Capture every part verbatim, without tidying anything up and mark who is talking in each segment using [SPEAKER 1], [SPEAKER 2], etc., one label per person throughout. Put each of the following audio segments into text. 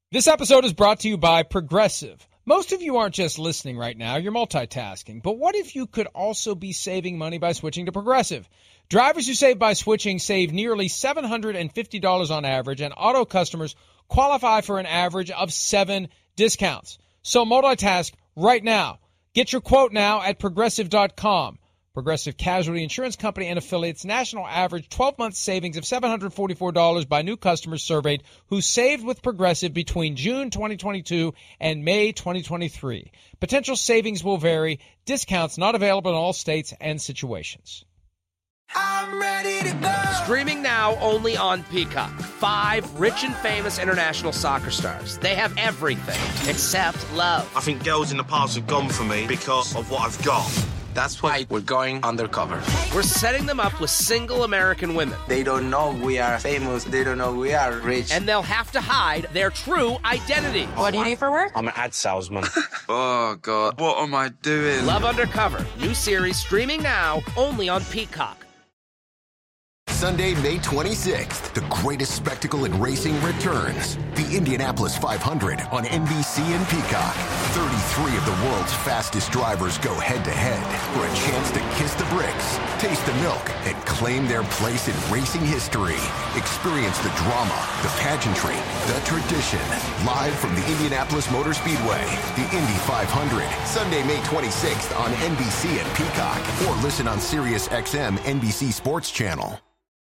[SPEAKER 1] This episode is brought to you by Progressive. Most of you aren't just listening right now, you're multitasking. But what if you could also be saving money by switching to Progressive? Drivers who save by switching save nearly seven hundred fifty dollars on average, and auto customers qualify for an average of seven discounts. So multitask right now. Get your quote now at Progressive dot com. Progressive Casualty Insurance Company and affiliates, national average twelve-month savings of seven hundred forty-four dollars by new customers surveyed who saved with Progressive between June twenty twenty-two and May twenty twenty-three. Potential savings will vary. Discounts not available in all states and situations.
[SPEAKER 2] I'm ready to go.
[SPEAKER 3] Streaming now only on Peacock. Five rich and famous international soccer stars. They have everything except love.
[SPEAKER 4] I think girls in the past have gone for me because of what I've got.
[SPEAKER 5] That's why we're going undercover.
[SPEAKER 3] We're setting them up with single American women.
[SPEAKER 5] They don't know we are famous. They don't know we are rich.
[SPEAKER 3] And they'll have to hide their true identity.
[SPEAKER 6] What do you do for work?
[SPEAKER 4] I'm an ad salesman.
[SPEAKER 5] Oh, God. What am I doing?
[SPEAKER 3] Love Undercover. New series streaming now only on Peacock.
[SPEAKER 7] Sunday, May twenty-sixth, the greatest spectacle in racing returns. The Indianapolis five hundred on N B C and Peacock. thirty-three of the world's fastest drivers go head-to-head for a chance to kiss the bricks, taste the milk, and claim their place in racing history. Experience the drama, the pageantry, the tradition. Live from the Indianapolis Motor Speedway, the Indy five hundred. Sunday, May twenty-sixth on N B C and Peacock. Or listen on Sirius X M N B C Sports Channel.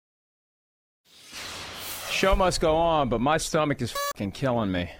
[SPEAKER 1] Show must go on, but my stomach is fucking killing me.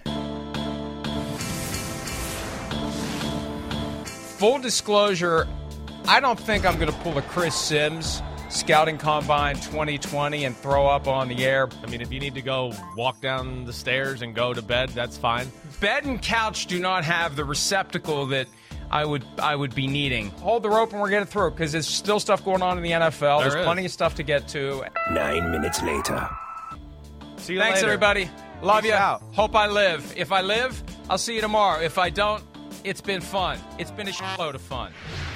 [SPEAKER 1] Full disclosure, I don't think I'm going to pull a Chris Sims Scouting Combine twenty twenty and throw up on the air.
[SPEAKER 8] I mean, if you need to go walk down the stairs and go to bed, that's fine.
[SPEAKER 1] Bed and couch do not have the receptacle that I would I would be needing. Hold the rope and we're getting through, because there's still stuff going on in the N F L.
[SPEAKER 8] There
[SPEAKER 1] There's
[SPEAKER 8] is.
[SPEAKER 1] plenty of stuff to get to.
[SPEAKER 9] Nine minutes later.
[SPEAKER 8] See you
[SPEAKER 1] Thanks,
[SPEAKER 8] later.
[SPEAKER 1] everybody. Love
[SPEAKER 8] Peace
[SPEAKER 1] you.
[SPEAKER 8] out.
[SPEAKER 1] Hope I live. If I live, I'll see you tomorrow. If I don't, it's been fun. It's been a shitload of fun.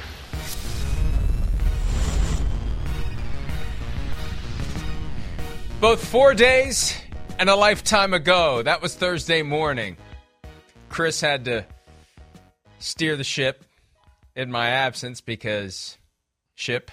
[SPEAKER 1] Both four days and a lifetime ago. That was Thursday morning. Chris had to steer the ship in my absence because ship.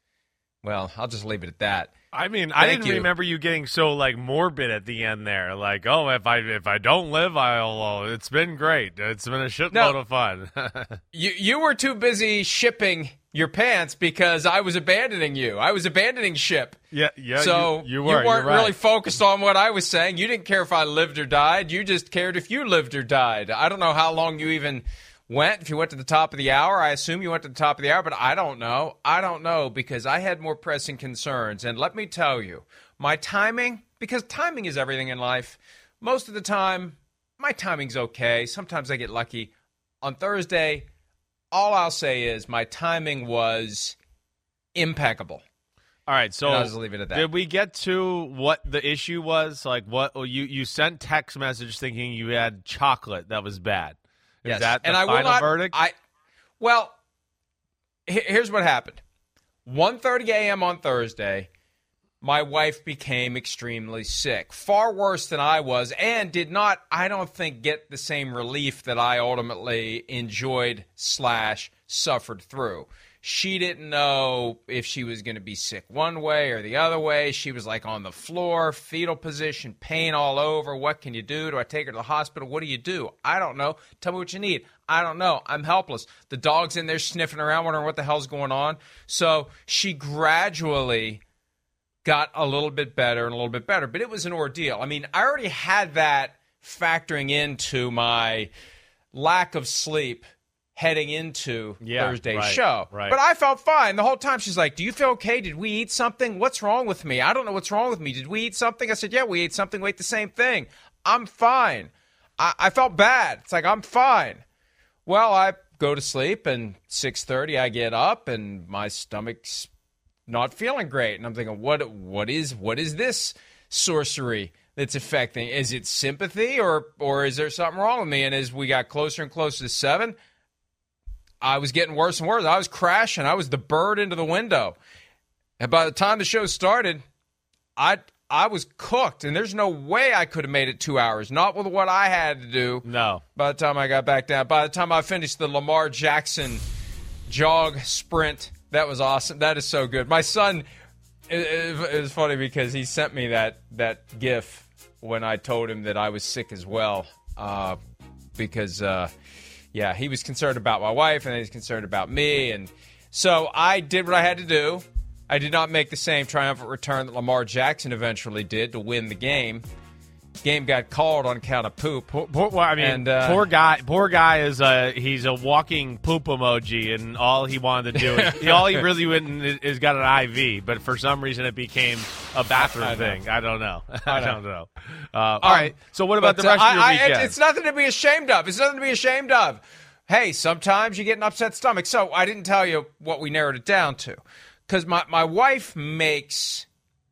[SPEAKER 1] Well, I'll just leave it at that.
[SPEAKER 8] I mean, I
[SPEAKER 1] Thank
[SPEAKER 8] didn't
[SPEAKER 1] you.
[SPEAKER 8] remember you getting so like morbid at the end there. Like, oh, if I if I don't live, I'll. Oh, it's been great. It's been a shitload
[SPEAKER 1] No.
[SPEAKER 8] of fun.
[SPEAKER 1] You you were too busy shipping your pants because I was abandoning you. I was abandoning ship.
[SPEAKER 8] yeah, yeah.
[SPEAKER 1] So
[SPEAKER 8] you, you were.
[SPEAKER 1] weren't
[SPEAKER 8] you're right.
[SPEAKER 1] really focused on what I was saying. You didn't care if I lived or died. You just cared if you lived or died. I don't know how long you even went. If you went to the top of the hour, I assume you went to the top of the hour, but I don't know. I don't know because I had more pressing concerns. And let me tell you, my timing, because timing is everything in life, most of the time, my timing's okay. Sometimes I get lucky. On Thursday, all I'll say is my timing was impeccable.
[SPEAKER 8] All right, so
[SPEAKER 1] And I'll just leave it at that.
[SPEAKER 8] did we get to what the issue was? Like, what oh, you you sent text message thinking you had chocolate that was bad. Is
[SPEAKER 1] Yes.
[SPEAKER 8] that the
[SPEAKER 1] and I
[SPEAKER 8] final
[SPEAKER 1] will not,
[SPEAKER 8] verdict?
[SPEAKER 1] I well, he- here's what happened. one thirty a.m. on Thursday, my wife became extremely sick, far worse than I was, and did not, I don't think, get the same relief that I ultimately enjoyed slash suffered through. She didn't know if she was going to be sick one way or the other way. She was like on the floor, fetal position, pain all over. What can you do? Do I take her to the hospital? What do you do? I don't know. Tell me what you need. I don't know. I'm helpless. The dog's in there sniffing around, wondering what the hell's going on. So she gradually got a little bit better and a little bit better, but it was an ordeal. I mean, I already had that factoring into my lack of sleep heading into
[SPEAKER 8] Yeah,
[SPEAKER 1] Thursday's
[SPEAKER 8] right,
[SPEAKER 1] show.
[SPEAKER 8] right.
[SPEAKER 1] But I felt fine. The whole time she's like, do you feel okay? Did we eat something? What's wrong with me? I don't know what's wrong with me. Did we eat something? I said, yeah, we ate something. We ate the same thing. I'm fine. I, I felt bad. It's like, I'm fine. Well, I go to sleep, and six thirty I get up, and my stomach's not feeling great. And I'm thinking, what what is what is this sorcery that's affecting? Is it sympathy, or or is there something wrong with me? And as we got closer and closer to seven, I was getting worse and worse. I was crashing. I was the bird into the window. And by the time the show started, I I was cooked, and there's no way I could have made it two hours. Not with what I had to do.
[SPEAKER 8] No.
[SPEAKER 1] By the time I got back down, by the time I finished the Lamar Jackson jog sprint, that was awesome. That is so good. My son, it, it, it was funny because he sent me that that GIF when I told him that I was sick as well, uh, because uh, yeah, he was concerned about my wife and he was concerned about me, and so I did what I had to do. I did not make the same triumphant return that Lamar Jackson eventually did to win the game. Game got called on account of poop.
[SPEAKER 8] Poor, poor, well, I mean,
[SPEAKER 1] and, uh,
[SPEAKER 8] poor guy. Poor guy is a he's a walking poop emoji, and all he wanted to do is all he really went and is got an I V. But for some reason, it became a bathroom
[SPEAKER 1] I
[SPEAKER 8] thing. I don't know. I,
[SPEAKER 1] I
[SPEAKER 8] don't know. Uh,
[SPEAKER 1] Um,
[SPEAKER 8] all right. So what about
[SPEAKER 1] but,
[SPEAKER 8] the rest
[SPEAKER 1] uh,
[SPEAKER 8] of your
[SPEAKER 1] I,
[SPEAKER 8] weekend?
[SPEAKER 1] I, it's nothing to be ashamed of. It's nothing to be ashamed of. Hey, sometimes you get an upset stomach. So I didn't tell you what we narrowed it down to, because my my wife makes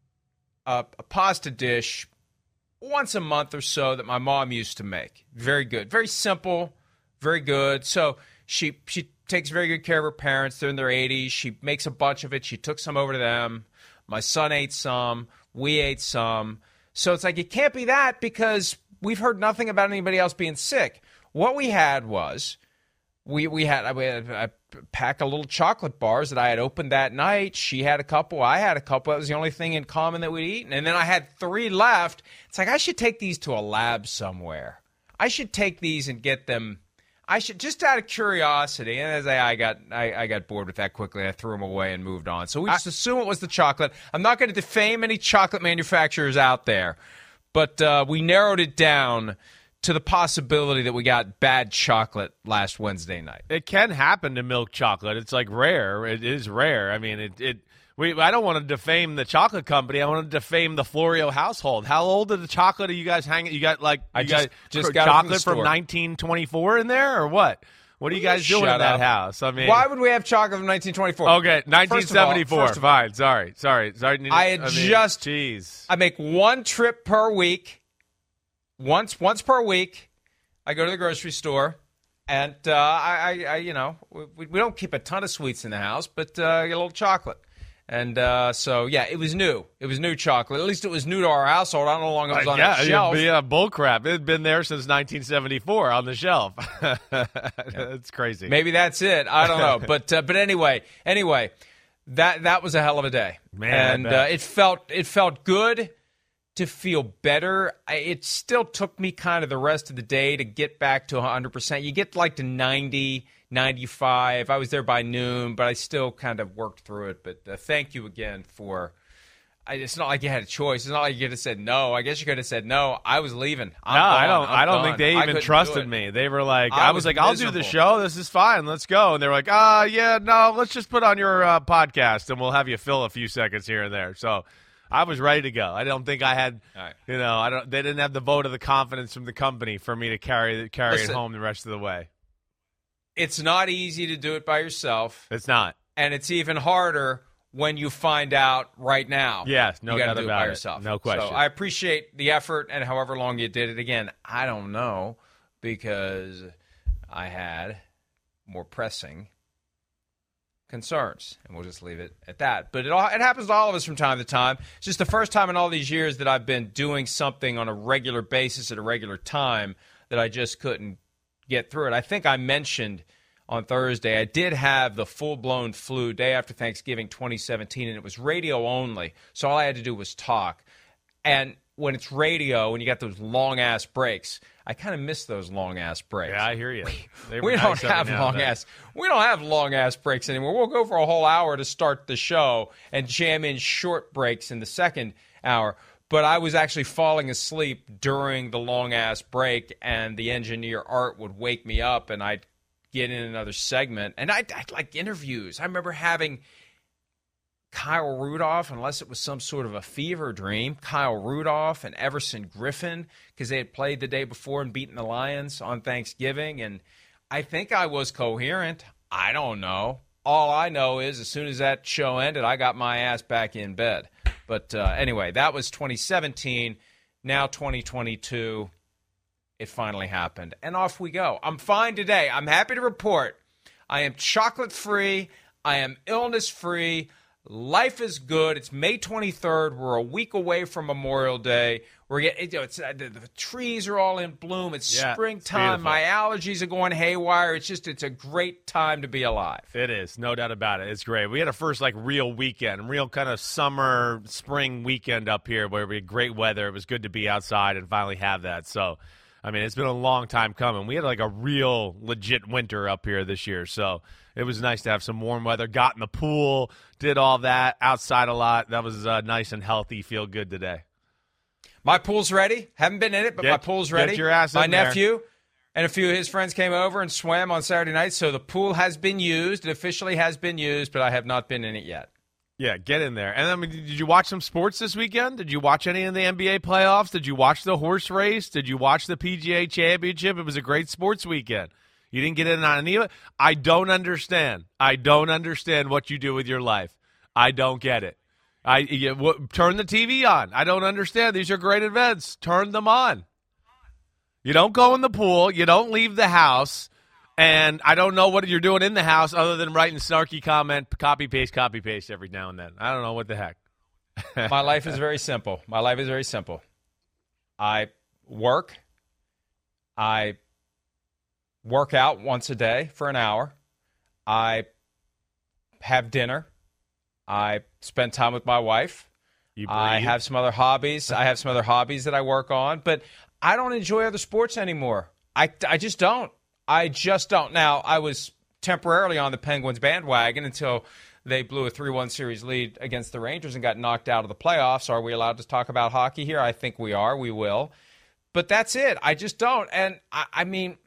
[SPEAKER 1] a, a pasta dish once a month or so that my mom used to make. Very good. Very simple. Very good. So she she takes very good care of her parents. They're in their eighties. She makes a bunch of it. She took some over to them. My son ate some. We ate some. So it's like, it can't be that, because we've heard nothing about anybody else being sick. What we had was, we we had, I, had, I packed a little chocolate bars that I had opened that night. She had a couple. I had a couple. That was the only thing in common that we'd eaten. And then I had three left. It's like, I should take these to a lab somewhere. I should take these and get them. I should, just out of curiosity. And as I, I got I, I got bored with that quickly, I threw them away and moved on. So we just I, assume it was the chocolate. I'm not going to defame any chocolate manufacturers out there, but uh, we narrowed it down to the possibility that we got bad chocolate last Wednesday night.
[SPEAKER 8] It can happen to milk chocolate. It's like rare. It is rare. I mean, it. it we. I don't want to defame the chocolate company. I want to defame the Florio household. How old are the chocolate are you guys hanging? You got like you
[SPEAKER 1] I just,
[SPEAKER 8] got
[SPEAKER 1] just
[SPEAKER 8] cr-
[SPEAKER 1] got
[SPEAKER 8] chocolate
[SPEAKER 1] from,
[SPEAKER 8] from nineteen twenty-four in there, or what? What are you guys
[SPEAKER 1] Shut
[SPEAKER 8] doing in that
[SPEAKER 1] up.
[SPEAKER 8] house? I mean,
[SPEAKER 1] why would we have chocolate from nineteen twenty-four?
[SPEAKER 8] Okay, nineteen seventy-four.
[SPEAKER 1] First of all,
[SPEAKER 8] Fine. Sorry. Sorry. Sorry.
[SPEAKER 1] I had
[SPEAKER 8] I mean,
[SPEAKER 1] just.
[SPEAKER 8] Jeez.
[SPEAKER 1] I make one trip per week. Once, once per week. I go to the grocery store, and uh, I, I, I, you know, we, we don't keep a ton of sweets in the house, but uh, get a little chocolate. And uh, so, yeah, it was new. It was new chocolate. At least it was new to our household. I don't know how long it was
[SPEAKER 8] Uh,
[SPEAKER 1] on
[SPEAKER 8] yeah,
[SPEAKER 1] the shelf.
[SPEAKER 8] Yeah, yeah, bull crap. It had been there since nineteen seventy-four on the shelf. That's crazy.
[SPEAKER 1] Maybe that's it. I don't know. but uh, but anyway, anyway, that that was a hell of a day,
[SPEAKER 8] Man, I
[SPEAKER 1] and
[SPEAKER 8] bet.
[SPEAKER 1] uh, it felt it felt good to feel better. I, it still took me kind of the rest of the day to get back to one hundred percent. You get like to ninety, ninety-five. I was there by noon, but I still kind of worked through it. But uh, thank you again for. I, it's not like you had a choice. It's not like you could have said no. I guess you could have said no. I was leaving. I'm
[SPEAKER 8] no, I
[SPEAKER 1] gone.
[SPEAKER 8] don't.
[SPEAKER 1] I'm
[SPEAKER 8] I don't
[SPEAKER 1] done.
[SPEAKER 8] think they
[SPEAKER 1] I
[SPEAKER 8] even
[SPEAKER 1] couldn't do
[SPEAKER 8] trusted
[SPEAKER 1] it.
[SPEAKER 8] me. They were like,
[SPEAKER 1] I
[SPEAKER 8] I, was
[SPEAKER 1] was
[SPEAKER 8] like, I'll do the
[SPEAKER 1] miserable.
[SPEAKER 8] show. This is fine. Let's go. And they were like, ah, yeah, no, let's just put on your uh, podcast and we'll have you fill a few seconds here and there. So I was ready to go. I don't think I had,
[SPEAKER 1] All right.
[SPEAKER 8] you know, I don't. They didn't have the vote of the confidence from the company for me to carry carry
[SPEAKER 1] Listen.
[SPEAKER 8] it home the rest of the way.
[SPEAKER 1] It's not easy to do it by yourself,
[SPEAKER 8] It's not.
[SPEAKER 1] and it's even harder when you find out right now.
[SPEAKER 8] Yes, no
[SPEAKER 1] you gotta
[SPEAKER 8] doubt
[SPEAKER 1] do
[SPEAKER 8] about
[SPEAKER 1] it by
[SPEAKER 8] it.
[SPEAKER 1] yourself.
[SPEAKER 8] No question.
[SPEAKER 1] So I appreciate the effort and however long you did it. Again, I don't know, because I had more pressing concerns, and we'll just leave it at that. But it all it happens to all of us from time to time. It's just the first time in all these years that I've been doing something on a regular basis at a regular time that I just couldn't get through it. I think I mentioned on Thursday I did have the full-blown flu day after Thanksgiving twenty seventeen, and it was radio only, so all I had to do was talk. And when it's radio and you got those long-ass breaks, I kind of miss those long-ass breaks.
[SPEAKER 8] Yeah, I hear you. They were
[SPEAKER 1] We
[SPEAKER 8] nice
[SPEAKER 1] don't
[SPEAKER 8] every
[SPEAKER 1] have
[SPEAKER 8] now and
[SPEAKER 1] long
[SPEAKER 8] then.
[SPEAKER 1] ass. We don't have long ass breaks anymore. We'll go for a whole hour to start the show and jam in short breaks in the second hour. But I was actually falling asleep during the long ass break, and the engineer Art would wake me up, and I'd get in another segment. And I'd, I'd like interviews. I remember having Kyle Rudolph, unless it was some sort of a fever dream, Kyle Rudolph and Everson Griffin, because they had played the day before and beaten the Lions on Thanksgiving. And I think I was coherent. I don't know. All I know is as soon as that show ended, I got my ass back in bed. But uh, anyway, that was twenty seventeen. Now twenty twenty-two, it finally happened. And off we go. I'm fine today. I'm happy to report I am chocolate-free. I am illness-free. Life is good. It's May twenty-third. We're a week away from Memorial Day. We're getting, you know, it's, uh, the, the trees are all in bloom. It's
[SPEAKER 8] Yeah,
[SPEAKER 1] springtime.
[SPEAKER 8] it's
[SPEAKER 1] My allergies are going haywire. It's just, it's a great time to be alive.
[SPEAKER 8] It is, no doubt about it. It's great. We had a first, like, real weekend, real kind of summer, spring weekend up here where we had great weather. It was good to be outside and finally have that. So, I mean, it's been a long time coming. We had, like, a real legit winter up here this year. So it was nice to have some warm weather. Got in the pool, did all that, outside a lot. That was uh, nice and healthy. Feel good today.
[SPEAKER 1] My pool's ready. Haven't been in it, but
[SPEAKER 8] Get-
[SPEAKER 1] my pool's ready.
[SPEAKER 8] get your ass
[SPEAKER 1] my
[SPEAKER 8] in there.
[SPEAKER 1] nephew and a few of his friends came over and swam on Saturday night, so the pool has been used. It officially has been used, but I have not been in it yet.
[SPEAKER 8] Yeah, get in there. And I mean, did you watch some sports this weekend? Did you watch any of the N B A playoffs? Did you watch the horse race? Did you watch the P G A Championship? It was a great sports weekend. You didn't get in on any of it? I don't understand. I don't understand what you do with your life. I don't get it. I you, w- turn the T V on. I don't understand. These are great events. Turn them on. You don't go in the pool. You don't leave the house. And I don't know what you're doing in the house other than writing snarky comment, copy, paste, copy, paste every now and then. I don't know what the heck.
[SPEAKER 1] My life is very simple. My life is very simple. I work. I work out once a day for an hour. I have dinner. I spend time with my wife.
[SPEAKER 8] You
[SPEAKER 1] I
[SPEAKER 8] breathe.
[SPEAKER 1] have some other hobbies. I have some other hobbies that I work on, but I don't enjoy other sports anymore. I, I just don't. I just don't. Now, I was temporarily on the Penguins bandwagon until they blew a three one series lead against the Rangers and got knocked out of the playoffs. Are we allowed to talk about hockey here? I think we are. We will. But that's it. I just don't. And, I, I mean,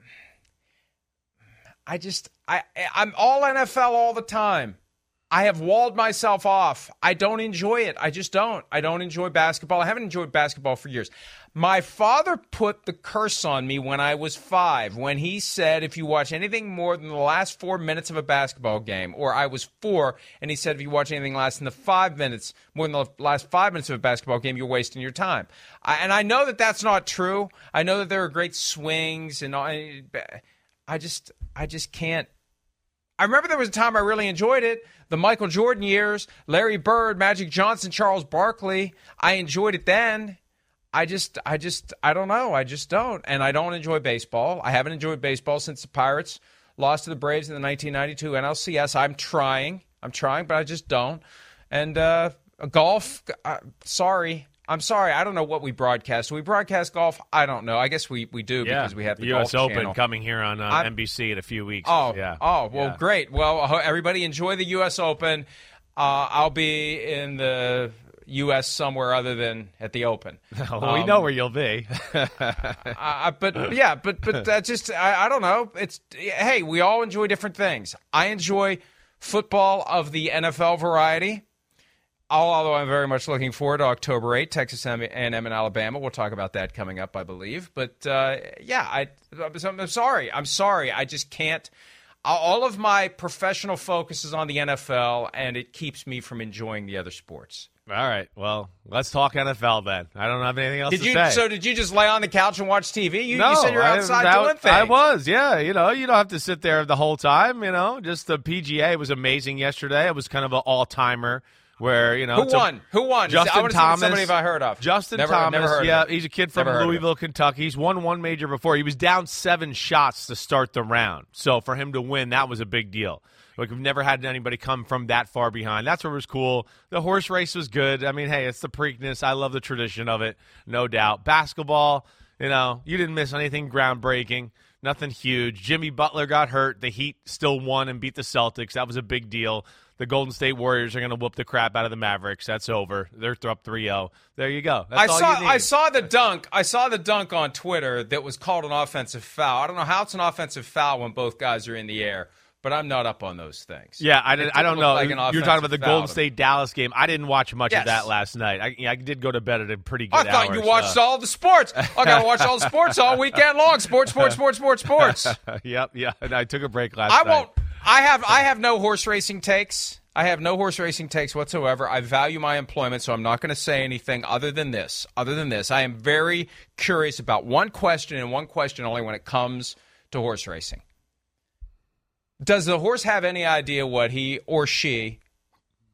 [SPEAKER 1] I just, I, I'm all N F L all the time. I have walled myself off. I don't enjoy it. I just don't. I don't enjoy basketball. I haven't enjoyed basketball for years. My father put the curse on me when I was five, when he said, if you watch anything more than the last four minutes of a basketball game, or I was four, and he said, if you watch anything less than the five minutes, more than the last five minutes of a basketball game, you're wasting your time. I, and I know that that's not true. I know that there are great swings, and I, I just, I just can't. I remember there was a time I really enjoyed it. The Michael Jordan years, Larry Bird, Magic Johnson, Charles Barkley. I enjoyed it then. I just, I just, I don't know. I just don't. And I don't enjoy baseball. I haven't enjoyed baseball since the Pirates lost to the Braves in the nineteen ninety-two N L C S. I'm trying. I'm trying, but I just don't. And uh, golf, uh, sorry. I'm sorry. I don't know what we broadcast. Do we broadcast golf? I don't know. I guess we, we do
[SPEAKER 8] Yeah.
[SPEAKER 1] because we have the
[SPEAKER 8] U S
[SPEAKER 1] Golf
[SPEAKER 8] Open
[SPEAKER 1] Channel.
[SPEAKER 8] coming here on uh,
[SPEAKER 1] I'm-
[SPEAKER 8] N B C in a few weeks.
[SPEAKER 1] Oh,
[SPEAKER 8] yeah.
[SPEAKER 1] oh, well,
[SPEAKER 8] Yeah.
[SPEAKER 1] great. Well, I hope everybody enjoy the U S Open. Uh, I'll be in the U S somewhere other than at the Open.
[SPEAKER 8] Well, we
[SPEAKER 1] Um,
[SPEAKER 8] know where you'll be.
[SPEAKER 1] uh, but yeah, but but that's just I, I don't know. It's hey, we all enjoy different things. I enjoy football of the N F L variety. Although I'm very much looking forward to October eighth, Texas A and M and Alabama. We'll talk about that coming up, I believe. But uh, yeah, I, I'm sorry. I'm sorry. I just can't. All of my professional focus is on the N F L, and it keeps me from enjoying the other sports.
[SPEAKER 8] All right. Well, let's talk N F L then. I don't have anything else
[SPEAKER 1] Did
[SPEAKER 8] to
[SPEAKER 1] you?
[SPEAKER 8] say.
[SPEAKER 1] So did you just lay on the couch and watch T V? You,
[SPEAKER 8] no,
[SPEAKER 1] you said you're
[SPEAKER 8] I-
[SPEAKER 1] outside
[SPEAKER 8] that-
[SPEAKER 1] doing things.
[SPEAKER 8] I was, yeah. You know, you don't have to sit there the whole time. You know, just the P G A was amazing yesterday. It was kind of an all timer. Where, you know,
[SPEAKER 1] Who
[SPEAKER 8] it's a-
[SPEAKER 1] won? Who won?
[SPEAKER 8] Justin
[SPEAKER 1] I wanna see
[SPEAKER 8] Thomas.
[SPEAKER 1] Somebody have I heard of?
[SPEAKER 8] Justin
[SPEAKER 1] never,
[SPEAKER 8] Thomas.
[SPEAKER 1] Never heard
[SPEAKER 8] yeah,
[SPEAKER 1] of him.
[SPEAKER 8] he's a kid from
[SPEAKER 1] Never heard of
[SPEAKER 8] Louisville, Kentucky. He's won one major before. He was down seven shots to start the round. So for him to win, that was a big deal. Like, we've never had anybody come from that far behind. That's what was cool. The horse race was good. I mean, hey, it's the Preakness. I love the tradition of it, no doubt. Basketball, you know, you didn't miss anything groundbreaking. Nothing huge. Jimmy Butler got hurt. The Heat still won and beat the Celtics. That was a big deal. The Golden State Warriors are going to whoop the crap out of the Mavericks. That's over. They're up three oh. There you go. That's
[SPEAKER 1] I
[SPEAKER 8] all
[SPEAKER 1] saw
[SPEAKER 8] you need.
[SPEAKER 1] I saw the dunk. I saw the dunk on Twitter that was called an offensive foul. I don't know how it's an offensive foul when both guys are in the air, but I'm not up on those things.
[SPEAKER 8] Yeah, I,
[SPEAKER 1] It
[SPEAKER 8] did,
[SPEAKER 1] didn't
[SPEAKER 8] I don't
[SPEAKER 1] look
[SPEAKER 8] know.
[SPEAKER 1] like an
[SPEAKER 8] You're talking about the
[SPEAKER 1] offensive foul
[SPEAKER 8] Golden
[SPEAKER 1] to me.
[SPEAKER 8] State Dallas game. I didn't watch much
[SPEAKER 1] Yes.
[SPEAKER 8] of that last night. I, yeah, I did go to bed at a pretty good
[SPEAKER 1] I thought
[SPEAKER 8] hour,
[SPEAKER 1] you watched
[SPEAKER 8] so.
[SPEAKER 1] all the sports. I got to watch all the sports all weekend long. Sports, sports, sports, sports, sports.
[SPEAKER 8] Yep, yeah. And I took a break last
[SPEAKER 1] I
[SPEAKER 8] night.
[SPEAKER 1] won't. I have. I have no horse racing takes. I have no horse racing takes whatsoever. I value my employment, so I'm not going to say anything other than this. Other than this, I am very curious about one question and one question only when it comes to horse racing. Does the horse have any idea what he or she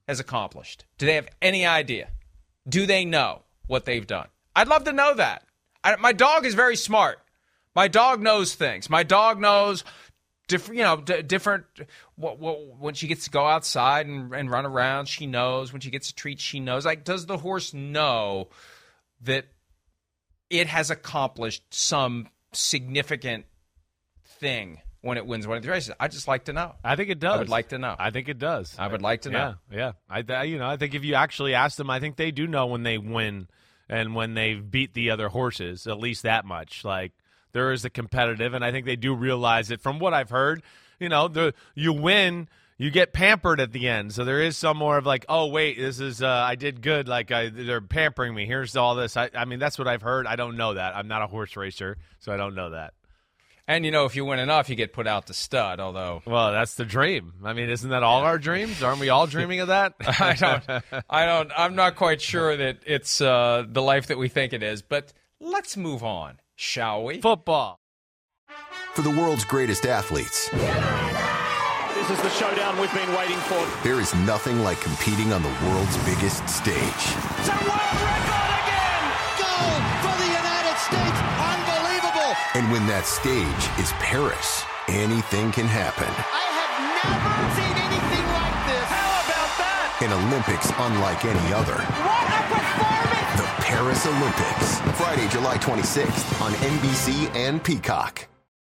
[SPEAKER 1] has accomplished? Do they have any idea? Do they know what they've done? I'd love to know that. I, my dog is very smart. My dog knows things. My dog knows different, you know, d- different. What, what, when she gets to go outside and, and run around, she knows. When she gets a treat, she knows. Like, does the horse know that it has accomplished some significant thing when it wins one of the races? I just like to know.
[SPEAKER 8] I think it does.
[SPEAKER 1] I would like to know.
[SPEAKER 8] I think it does.
[SPEAKER 1] I would like to know.
[SPEAKER 8] Yeah, yeah. I, you know, I think if you actually ask them, I think they do know when they win and when they've beat the other horses, at least that much. Like, there is a competitive, and I think they do realize it. From what I've heard, you know, the you win, you get pampered at the end. So there is some more of like, oh, wait, this is uh, I did good. Like, I, they're pampering me. Here's all this. I, I mean, that's what I've heard. I don't know that. I'm not a horse racer, so I don't know that.
[SPEAKER 1] And, you know, if you win enough, you get put out to stud, although.
[SPEAKER 8] Well, that's the dream. I mean, isn't that all our dreams? Aren't we all dreaming of that?
[SPEAKER 1] I don't, I don't, I'm not quite sure that it's uh, the life that we think it is, but let's move on, shall we?
[SPEAKER 8] Football.
[SPEAKER 7] For the world's greatest athletes,
[SPEAKER 6] this is the showdown we've been waiting for.
[SPEAKER 7] there is nothing like competing on the world's biggest stage.
[SPEAKER 6] It's a world record again!
[SPEAKER 2] Gold for the United States. Unbelievable.
[SPEAKER 7] And when that stage is Paris, anything can happen.
[SPEAKER 2] I have never seen anything like this.
[SPEAKER 6] How about that?
[SPEAKER 7] An Olympics unlike any other.
[SPEAKER 2] What a performance.
[SPEAKER 7] The Paris Olympics. Friday, July twenty-sixth on N B C and Peacock.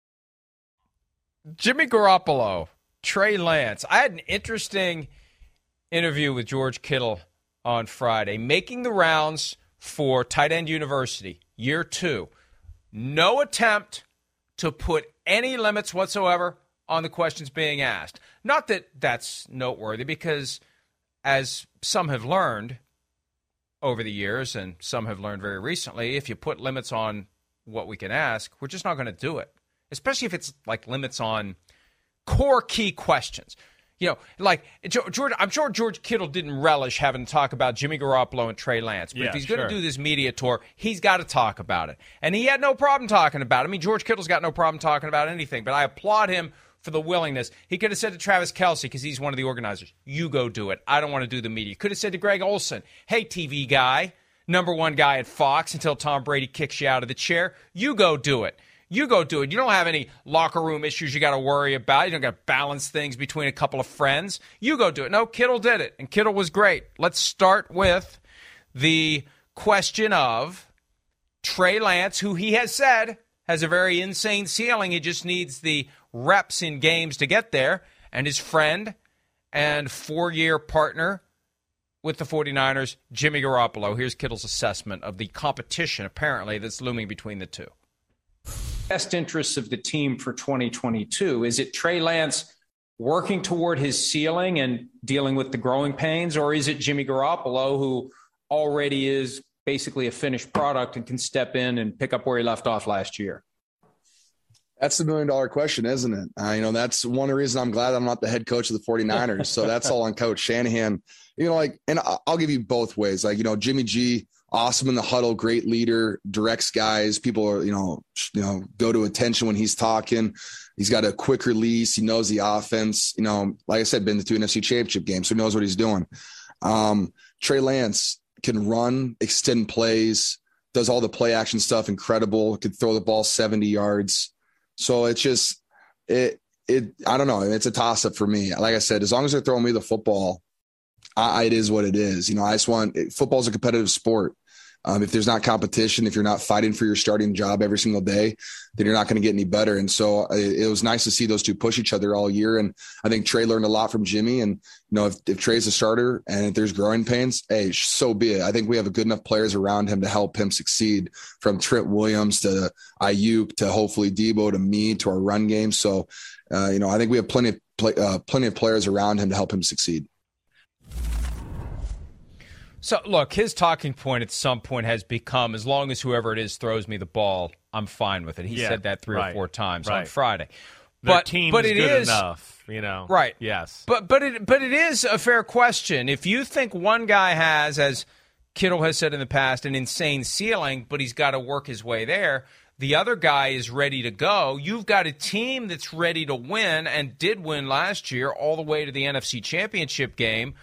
[SPEAKER 1] Jimmy Garoppolo, Trey Lance. I had an interesting interview with George Kittle on Friday, making the rounds for Tight End University, year two. No attempt to put any limits whatsoever on the questions being asked. Not that that's noteworthy, because as some have learned over the years, and some have learned very recently, if you put limits on what we can ask, we're just not going to do it. Especially if it's like limits on core key questions. You know, like, George, I'm sure George Kittle didn't relish having to talk about Jimmy Garoppolo and Trey Lance. But
[SPEAKER 8] yeah,
[SPEAKER 1] if he's going to
[SPEAKER 8] sure.
[SPEAKER 1] do this media tour, he's got to talk about it. And he had no problem talking about it. I mean, George Kittle's got no problem talking about anything. But I applaud him for the willingness. He could have said to Travis Kelce, because he's one of the organizers, you go do it. I don't want to do the media. Could have said to Greg Olsen, hey, T V guy, number one guy at Fox until Tom Brady kicks you out of the chair, you go do it. You go do it. You don't have any locker room issues you got to worry about. You don't got to balance things between a couple of friends. You go do it. No, Kittle did it, and Kittle was great. Let's start with the question of Trey Lance, who he has said has a very insane ceiling. He just needs the reps in games to get there, and his friend and four-year partner with the 49ers, Jimmy Garoppolo. Here's Kittle's assessment of the competition, apparently, that's looming between the two.
[SPEAKER 9] Best interests of the team for twenty twenty-two? Is it Trey Lance working toward his ceiling and dealing with the growing pains, or is it Jimmy Garoppolo, who already is basically a finished product and can step in and pick up where he left off last year?
[SPEAKER 10] That's the million dollar question, isn't it? Uh, you know, that's one reason I'm glad I'm not the head coach of the 49ers. So that's all on Coach Shanahan. You know, like, and I'll give you both ways. Like, you know, Jimmy G, awesome in the huddle, great leader, directs guys. People are, you know, you know, go to attention when he's talking. He's got a quick release. He knows the offense. You know, like I said, been to two N F C championship games, so he knows what he's doing. Um, Trey Lance can run, extend plays, does all the play action stuff, incredible. Could throw the ball seventy yards. So it's just, it, it, I don't know. It's a toss up for me. Like I said, as long as they're throwing me the football, I, it is what it is. You know, I just want, football's a competitive sport. Um, if there's not competition, if you're not fighting for your starting job every single day, then you're not going to get any better. And so it, it was nice to see those two push each other all year. And I think Trey learned a lot from Jimmy. And, you know, if, if Trey's a starter and if there's growing pains, hey, so be it. I think we have a good enough players around him to help him succeed, from Trent Williams to Ayuk to hopefully Debo to me to our run game. So, uh, you know, I think we have plenty of play, uh, plenty of players around him to help him succeed.
[SPEAKER 1] So, look, his talking point at some point has become, as long as whoever it is throws me the ball, I'm fine with it. He
[SPEAKER 8] yeah,
[SPEAKER 1] said that three
[SPEAKER 8] right,
[SPEAKER 1] or four times
[SPEAKER 8] right.
[SPEAKER 1] on Friday.
[SPEAKER 8] Their
[SPEAKER 1] But,
[SPEAKER 8] team
[SPEAKER 1] but
[SPEAKER 8] is
[SPEAKER 1] it
[SPEAKER 8] good
[SPEAKER 1] is
[SPEAKER 8] enough, you know.
[SPEAKER 1] Right.
[SPEAKER 8] Yes.
[SPEAKER 1] But but it but it is a fair question. If you think one guy has, as Kittle has said in the past, an insane ceiling, but he's got to work his way there, the other guy is ready to go. You've got a team that's ready to win and did win last year all the way to the N F C Championship game.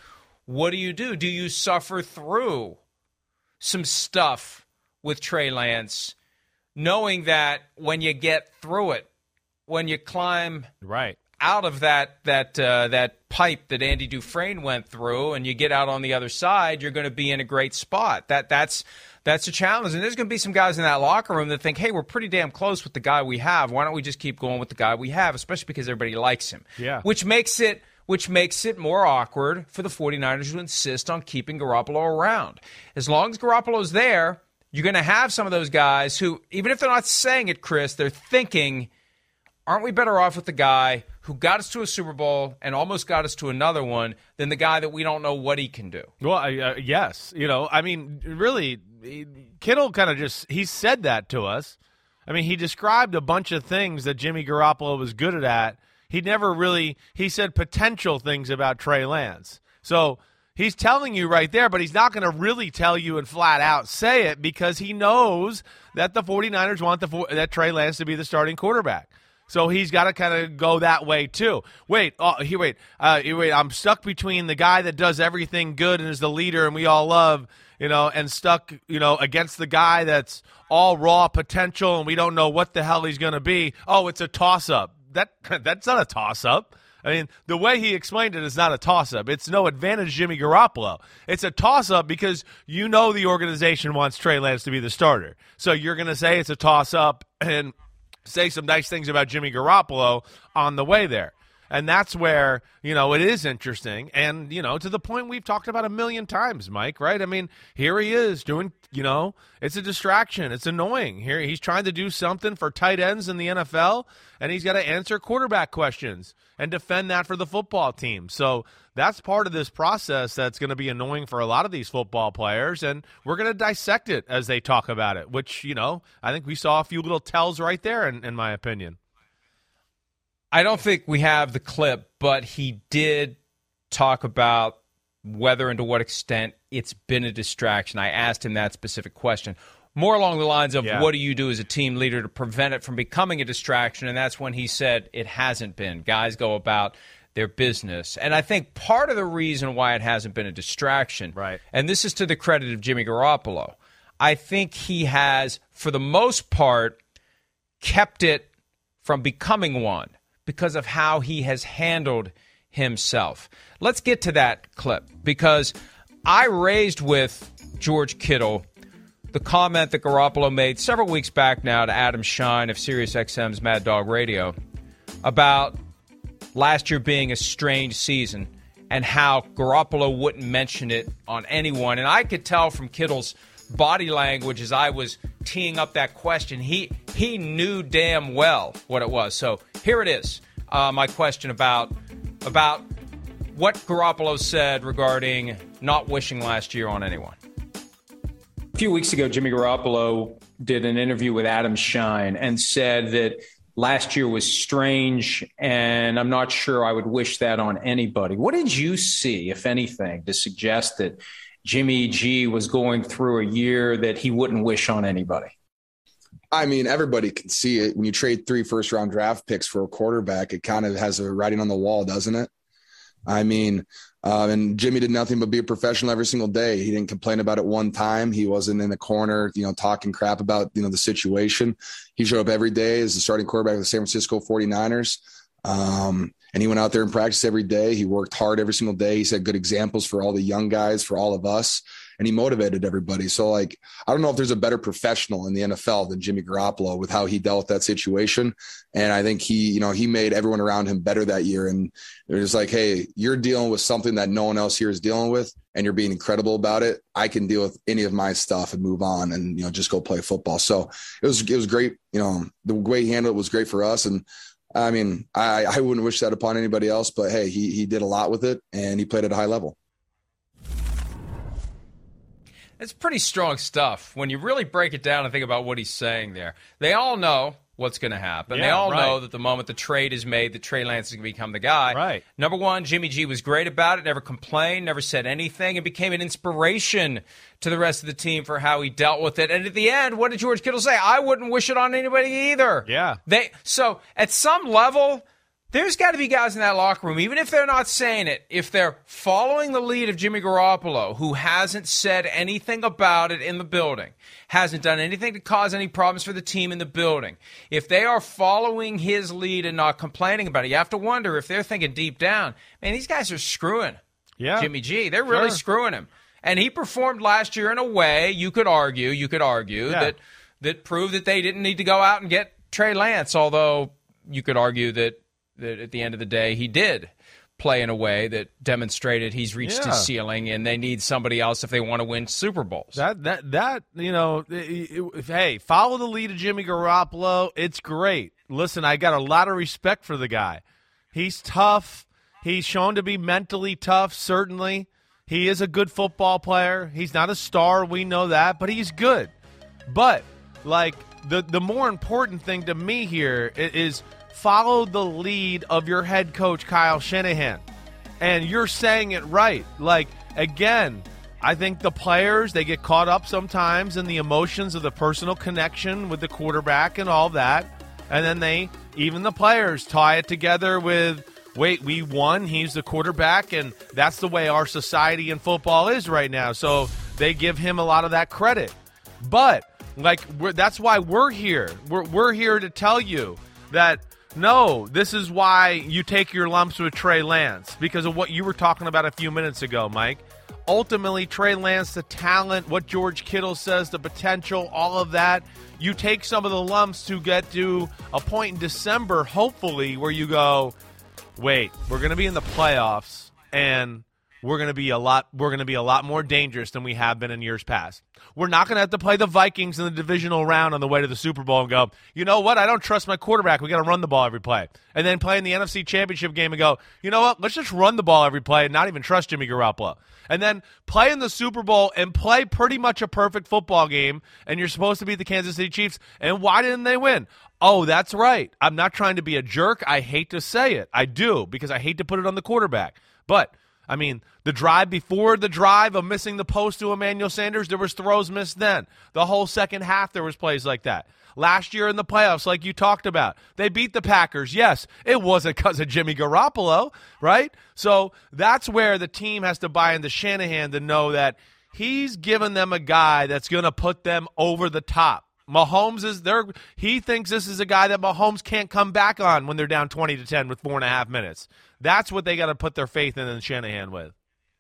[SPEAKER 1] what do you do? Do you suffer through some stuff with Trey Lance, knowing that when you get through it, when you climb
[SPEAKER 8] right
[SPEAKER 1] out of that that uh, that pipe that Andy Dufresne went through, and you get out on the other side, you're going to be in a great spot. That that's that's a challenge, and there's going to be some guys in that locker room that think, "Hey, we're pretty damn close with the guy we have. Why don't we just keep going with the guy we have?" Especially because everybody likes him.
[SPEAKER 8] Yeah,
[SPEAKER 1] which makes it which makes it more awkward for the 49ers to insist on keeping Garoppolo around. As long as Garoppolo's there, you're going to have some of those guys who, even if they're not saying it, Chris, they're thinking, aren't we better off with the guy who got us to a Super Bowl and almost got us to another one than the guy that we don't know what he can do?
[SPEAKER 8] Well, uh, yes. You know, I mean, really, Kittle kind of just, he said that to us. I mean, he described a bunch of things that Jimmy Garoppolo was good at. He never really, he said potential things about Trey Lance. So he's telling you right there, but he's not going to really tell you and flat out say it because he knows that the 49ers want the that Trey Lance to be the starting quarterback. So he's got to kind of go that way too. Wait, oh, here, wait, uh, here, wait. I'm stuck between the guy that does everything good and is the leader, and we all love, you know, and stuck, you know, against the guy that's all raw potential, and we don't know what the hell he's going to be. Oh, it's a toss-up. That that's not a toss-up. I mean, the way he explained it is not a toss-up. It's no advantage Jimmy Garoppolo. It's a toss-up because you know the organization wants Trey Lance to be the starter. So you're going to say it's a toss-up and say some nice things about Jimmy Garoppolo on the way there. And that's where, you know, it is interesting. And, you know, to the point we've talked about a million times, Mike, right? I mean, here he is doing, you know, it's a distraction. It's annoying. Here he's trying to do something for tight ends in the N F L, and he's got to answer quarterback questions and defend that for the football team. So that's part of this process that's going to be annoying for a lot of these football players, and we're going to dissect it as they talk about it, which, you know, I think we saw a few little tells right there, in, in my opinion.
[SPEAKER 1] I don't think we have the clip, but he did talk about whether and to what extent it's been a distraction. I asked him that specific question, more along the lines of yeah. what do you do as a team leader to prevent it from becoming a distraction, and that's when he said it hasn't been. Guys go about their business. And I think part of the reason why it hasn't been a distraction,
[SPEAKER 8] right,
[SPEAKER 1] and this is to the credit of Jimmy Garoppolo, I think he has, for the most part, kept it from becoming one, because of how he has handled himself. Let's get to that clip, because I raised with George Kittle the comment that Garoppolo made several weeks back now to Adam Shine of SiriusXM's Mad Dog Radio about last year being a strange season and how Garoppolo wouldn't mention it on anyone. And I could tell from Kittle's body language as I was teeing up that question, he he knew damn well what it was. So here it is, uh, my question about about what Garoppolo said regarding not wishing last year on anyone.
[SPEAKER 9] A few weeks ago, Jimmy Garoppolo did an interview with Adam Shine and said that last year was strange, and I'm not sure I would wish that on anybody. What did you see, if anything, to suggest that Jimmy G was going through a year that he wouldn't wish on anybody?
[SPEAKER 10] I mean, everybody can see it. When you trade three first-round draft picks for a quarterback, it kind of has a writing on the wall, doesn't it? I mean, uh, and Jimmy did nothing but be a professional every single day. He didn't complain about it one time. He wasn't in the corner, you know, talking crap about, you know, the situation. He showed up every day as the starting quarterback of the San Francisco forty-niners. Um, and he went out there and practiced every day. He worked hard every single day. He set good examples for all the young guys, for all of us, and he motivated everybody. So, like, I don't know if there's a better professional in the N F L than Jimmy Garoppolo with how he dealt with that situation. And I think he, you know, he made everyone around him better that year. And they're just like, hey, you're dealing with something that no one else here is dealing with, and you're being incredible about it. I can deal with any of my stuff and move on and, you know, just go play football. So it was, it was great. You know, the way he handled it was great for us. And I mean, I, I wouldn't wish that upon anybody else, but hey, he he did a lot with it, and he played at a high level.
[SPEAKER 1] It's pretty strong stuff when you really break it down and think about what he's saying there. They all know what's going to happen.
[SPEAKER 8] Yeah,
[SPEAKER 1] they all
[SPEAKER 8] right.
[SPEAKER 1] know that the moment the trade is made, that Trey Lance is going to become the guy.
[SPEAKER 8] Right.
[SPEAKER 1] Number one, Jimmy G was great about it, never complained, never said anything, and became an inspiration to the rest of the team for how he dealt with it. And at the end, what did George Kittle say? I wouldn't wish it on anybody either.
[SPEAKER 8] Yeah.
[SPEAKER 1] They so at some level, There's got to be guys in that locker room, even if they're not saying it, if they're following the lead of Jimmy Garoppolo, who hasn't said anything about it in the building, hasn't done anything to cause any problems for the team in the building, if they are following his lead and not complaining about it, you have to wonder if they're thinking deep down, man, these guys are screwing
[SPEAKER 8] yeah.
[SPEAKER 1] Jimmy G. They're really
[SPEAKER 8] sure.
[SPEAKER 1] screwing him. And he performed last year in a way, you could argue, you could argue,
[SPEAKER 8] yeah.
[SPEAKER 1] that that proved that they didn't need to go out and get Trey Lance, although you could argue that that at the end of the day, he did play in a way that demonstrated he's reached
[SPEAKER 8] yeah.
[SPEAKER 1] his ceiling, and they need somebody else if they want to win Super Bowls.
[SPEAKER 8] That that that you know, if, hey, follow the lead of Jimmy Garoppolo. It's great. Listen, I got a lot of respect for the guy. He's tough. He's shown to be mentally tough. Certainly, he is a good football player. He's not a star, we know that, but he's good. But like the the more important thing to me here is follow the lead of your head coach, Kyle Shanahan. And you're saying it right. Like, again, I think the players, they get caught up sometimes in the emotions of the personal connection with the quarterback and all that. And then they, even the players, tie it together with, wait, we won, he's the quarterback, and that's the way our society and football is right now. So they give him a lot of that credit. But, like, we're, that's why we're here. We're, we're here to tell you that no, this is why you take your lumps with Trey Lance, because of what you were talking about a few minutes ago, Mike. Ultimately, Trey Lance, the talent, what George Kittle says, the potential, all of that, you take some of the lumps to get to a point in December, hopefully, where you go, wait, we're going to be in the playoffs, and we're going to be a lot we're going to be a lot more dangerous than we have been in years past. We're not going to have to play the Vikings in the divisional round on the way to the Super Bowl and go, you know what, I don't trust my quarterback. We got to run the ball every play. And then play in the N F C Championship game and go, you know what, let's just run the ball every play and not even trust Jimmy Garoppolo. And then play in the Super Bowl and play pretty much a perfect football game, and you're supposed to beat the Kansas City Chiefs. And why didn't they win? Oh, that's right. I'm not trying to be a jerk. I hate to say it. I do, because I hate to put it on the quarterback. But I mean, the drive before the drive of missing the post to Emmanuel Sanders, there was throws missed then. The whole second half, there was plays like that. Last year in the playoffs, like you talked about, they beat the Packers. Yes, it wasn't because of Jimmy Garoppolo, right? So that's where the team has to buy into Shanahan to know that he's given them a guy that's going to put them over the top. Mahomes is there. He thinks this is a guy that Mahomes can't come back on when they're down twenty to ten with four and a half minutes. That's what they got to put their faith in and Shanahan with.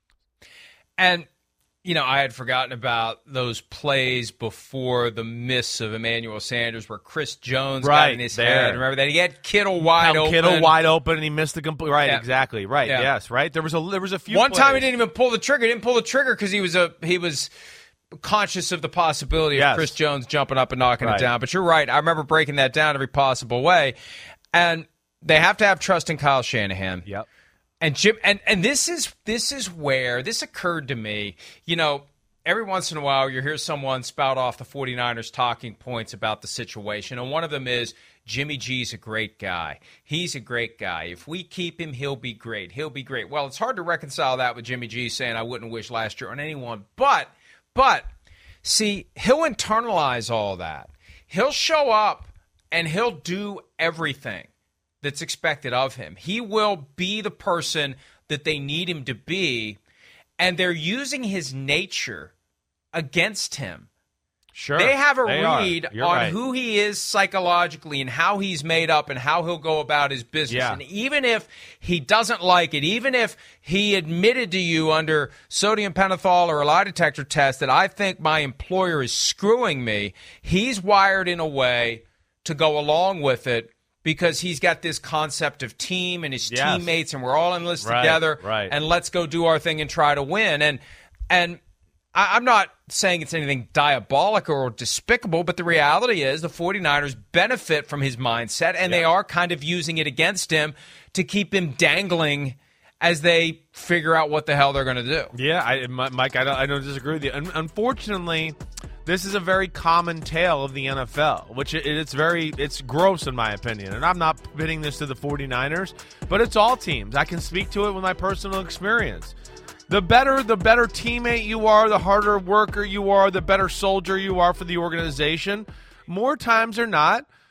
[SPEAKER 1] And, you know, I had forgotten about those plays before the miss of Emmanuel Sanders where Chris Jones
[SPEAKER 8] right,
[SPEAKER 1] got in his
[SPEAKER 8] there.
[SPEAKER 1] head. Remember that? He had Kittle wide
[SPEAKER 8] Now,
[SPEAKER 1] open.
[SPEAKER 8] Kittle wide open, and he missed the complete. Right,
[SPEAKER 1] yeah.
[SPEAKER 8] exactly. Right,
[SPEAKER 1] yeah.
[SPEAKER 8] yes, right. There was a there was a few.
[SPEAKER 1] One
[SPEAKER 8] plays.
[SPEAKER 1] time he didn't even pull the trigger. He didn't pull the trigger because he was a he was conscious of the possibility
[SPEAKER 8] yes.
[SPEAKER 1] of Chris Jones jumping up and knocking
[SPEAKER 8] right.
[SPEAKER 1] it down. But you're right. I remember breaking that down every possible way. And they have to have trust in Kyle Shanahan.
[SPEAKER 8] Yep.
[SPEAKER 1] And Jim, and, and this is this is where this occurred to me. You know, every once in a while you hear someone spout off the 49ers talking points about the situation, and one of them is Jimmy G's a great guy. He's a great guy. If we keep him, he'll be great. He'll be great. Well, it's hard to reconcile that with Jimmy G saying I wouldn't wish last year on anyone. But, but, see, he'll internalize all that. He'll show up and he'll do everything that's expected of him. He will be the person that they need him to be, and they're using his nature against him.
[SPEAKER 8] Sure.
[SPEAKER 1] They have a
[SPEAKER 8] they
[SPEAKER 1] read on
[SPEAKER 8] right.
[SPEAKER 1] who he is psychologically and how he's made up and how he'll go about his business.
[SPEAKER 8] Yeah.
[SPEAKER 1] And even if he doesn't like it, even if he admitted to you under sodium pentothal or a lie detector test that I think my employer is screwing me, he's wired in a way to go along with it because he's got this concept of team and his
[SPEAKER 8] yes.
[SPEAKER 1] teammates, and we're all in this
[SPEAKER 8] right,
[SPEAKER 1] together,
[SPEAKER 8] right.
[SPEAKER 1] and let's go do our thing and try to win. And and I, I'm not saying it's anything diabolical or despicable, but the reality is the 49ers benefit from his mindset, and yeah. they are kind of using it against him to keep him dangling as they figure out what the hell they're going to do.
[SPEAKER 8] Yeah, I, Mike, I don't, I don't disagree with you. Unfortunately, this is a very common tale of the N F L, which it, it's very, it's gross in my opinion. And I'm not pitting this to the 49ers, but it's all teams. I can speak to it with my personal experience. The better, the better teammate you are, the harder worker you are, the better soldier you are for the organization. More times or not,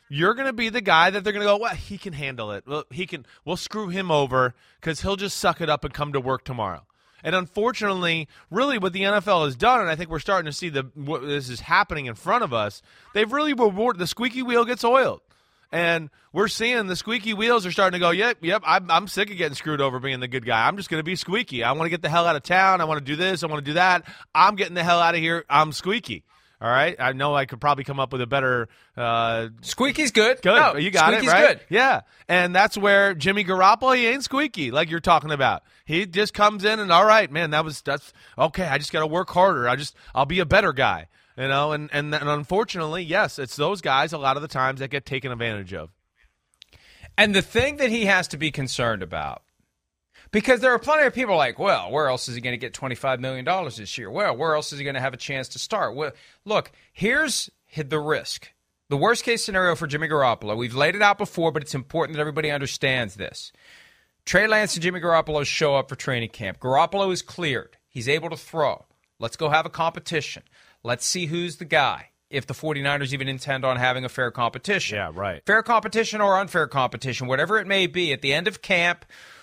[SPEAKER 8] you're going to be the guy that they're going to go, well, he can handle it. Well, he can. We'll screw him over because he'll just suck it up and come to work tomorrow. And unfortunately, really what the N F L has done, and I think we're starting to see the what, this is happening in front of us, they've really rewarded – the squeaky wheel gets oiled. And we're seeing the squeaky wheels are starting to go, yep, yep, I'm, I'm sick of getting screwed over being the good guy. I'm just going to be squeaky. I want to get the hell out of town. I want to do this. I want to do that. I'm getting the hell out of here. I'm squeaky. All right? I know I could probably come up with a better uh, –
[SPEAKER 1] Squeaky's good.
[SPEAKER 8] Good.
[SPEAKER 1] No,
[SPEAKER 8] you got
[SPEAKER 1] squeaky's
[SPEAKER 8] it, right?
[SPEAKER 1] good.
[SPEAKER 8] Yeah. And that's where Jimmy Garoppolo, he ain't squeaky like you're talking about. He just comes in and, all right, man, that was – that's okay, I just got to work harder. I just – I'll be a better guy. You know, and, and, and unfortunately, yes, it's those guys a lot of the times that get taken advantage of.
[SPEAKER 1] And the thing that he has to be concerned about, because there are plenty of people like, well, where else is he going to get twenty-five million dollars this year? Well, where else is he going to have a chance to start? Well, look, here's the risk. The worst-case scenario for Jimmy Garoppolo, we've laid it out before, but it's important that everybody understands this. Trey Lance and Jimmy Garoppolo show up for training camp. Garoppolo is cleared. He's able to throw. Let's go have a competition. Let's see who's the guy. If the 49ers even intend on having a fair competition.
[SPEAKER 8] Yeah, right.
[SPEAKER 1] Fair competition or unfair competition, whatever it may be, at the end of camp,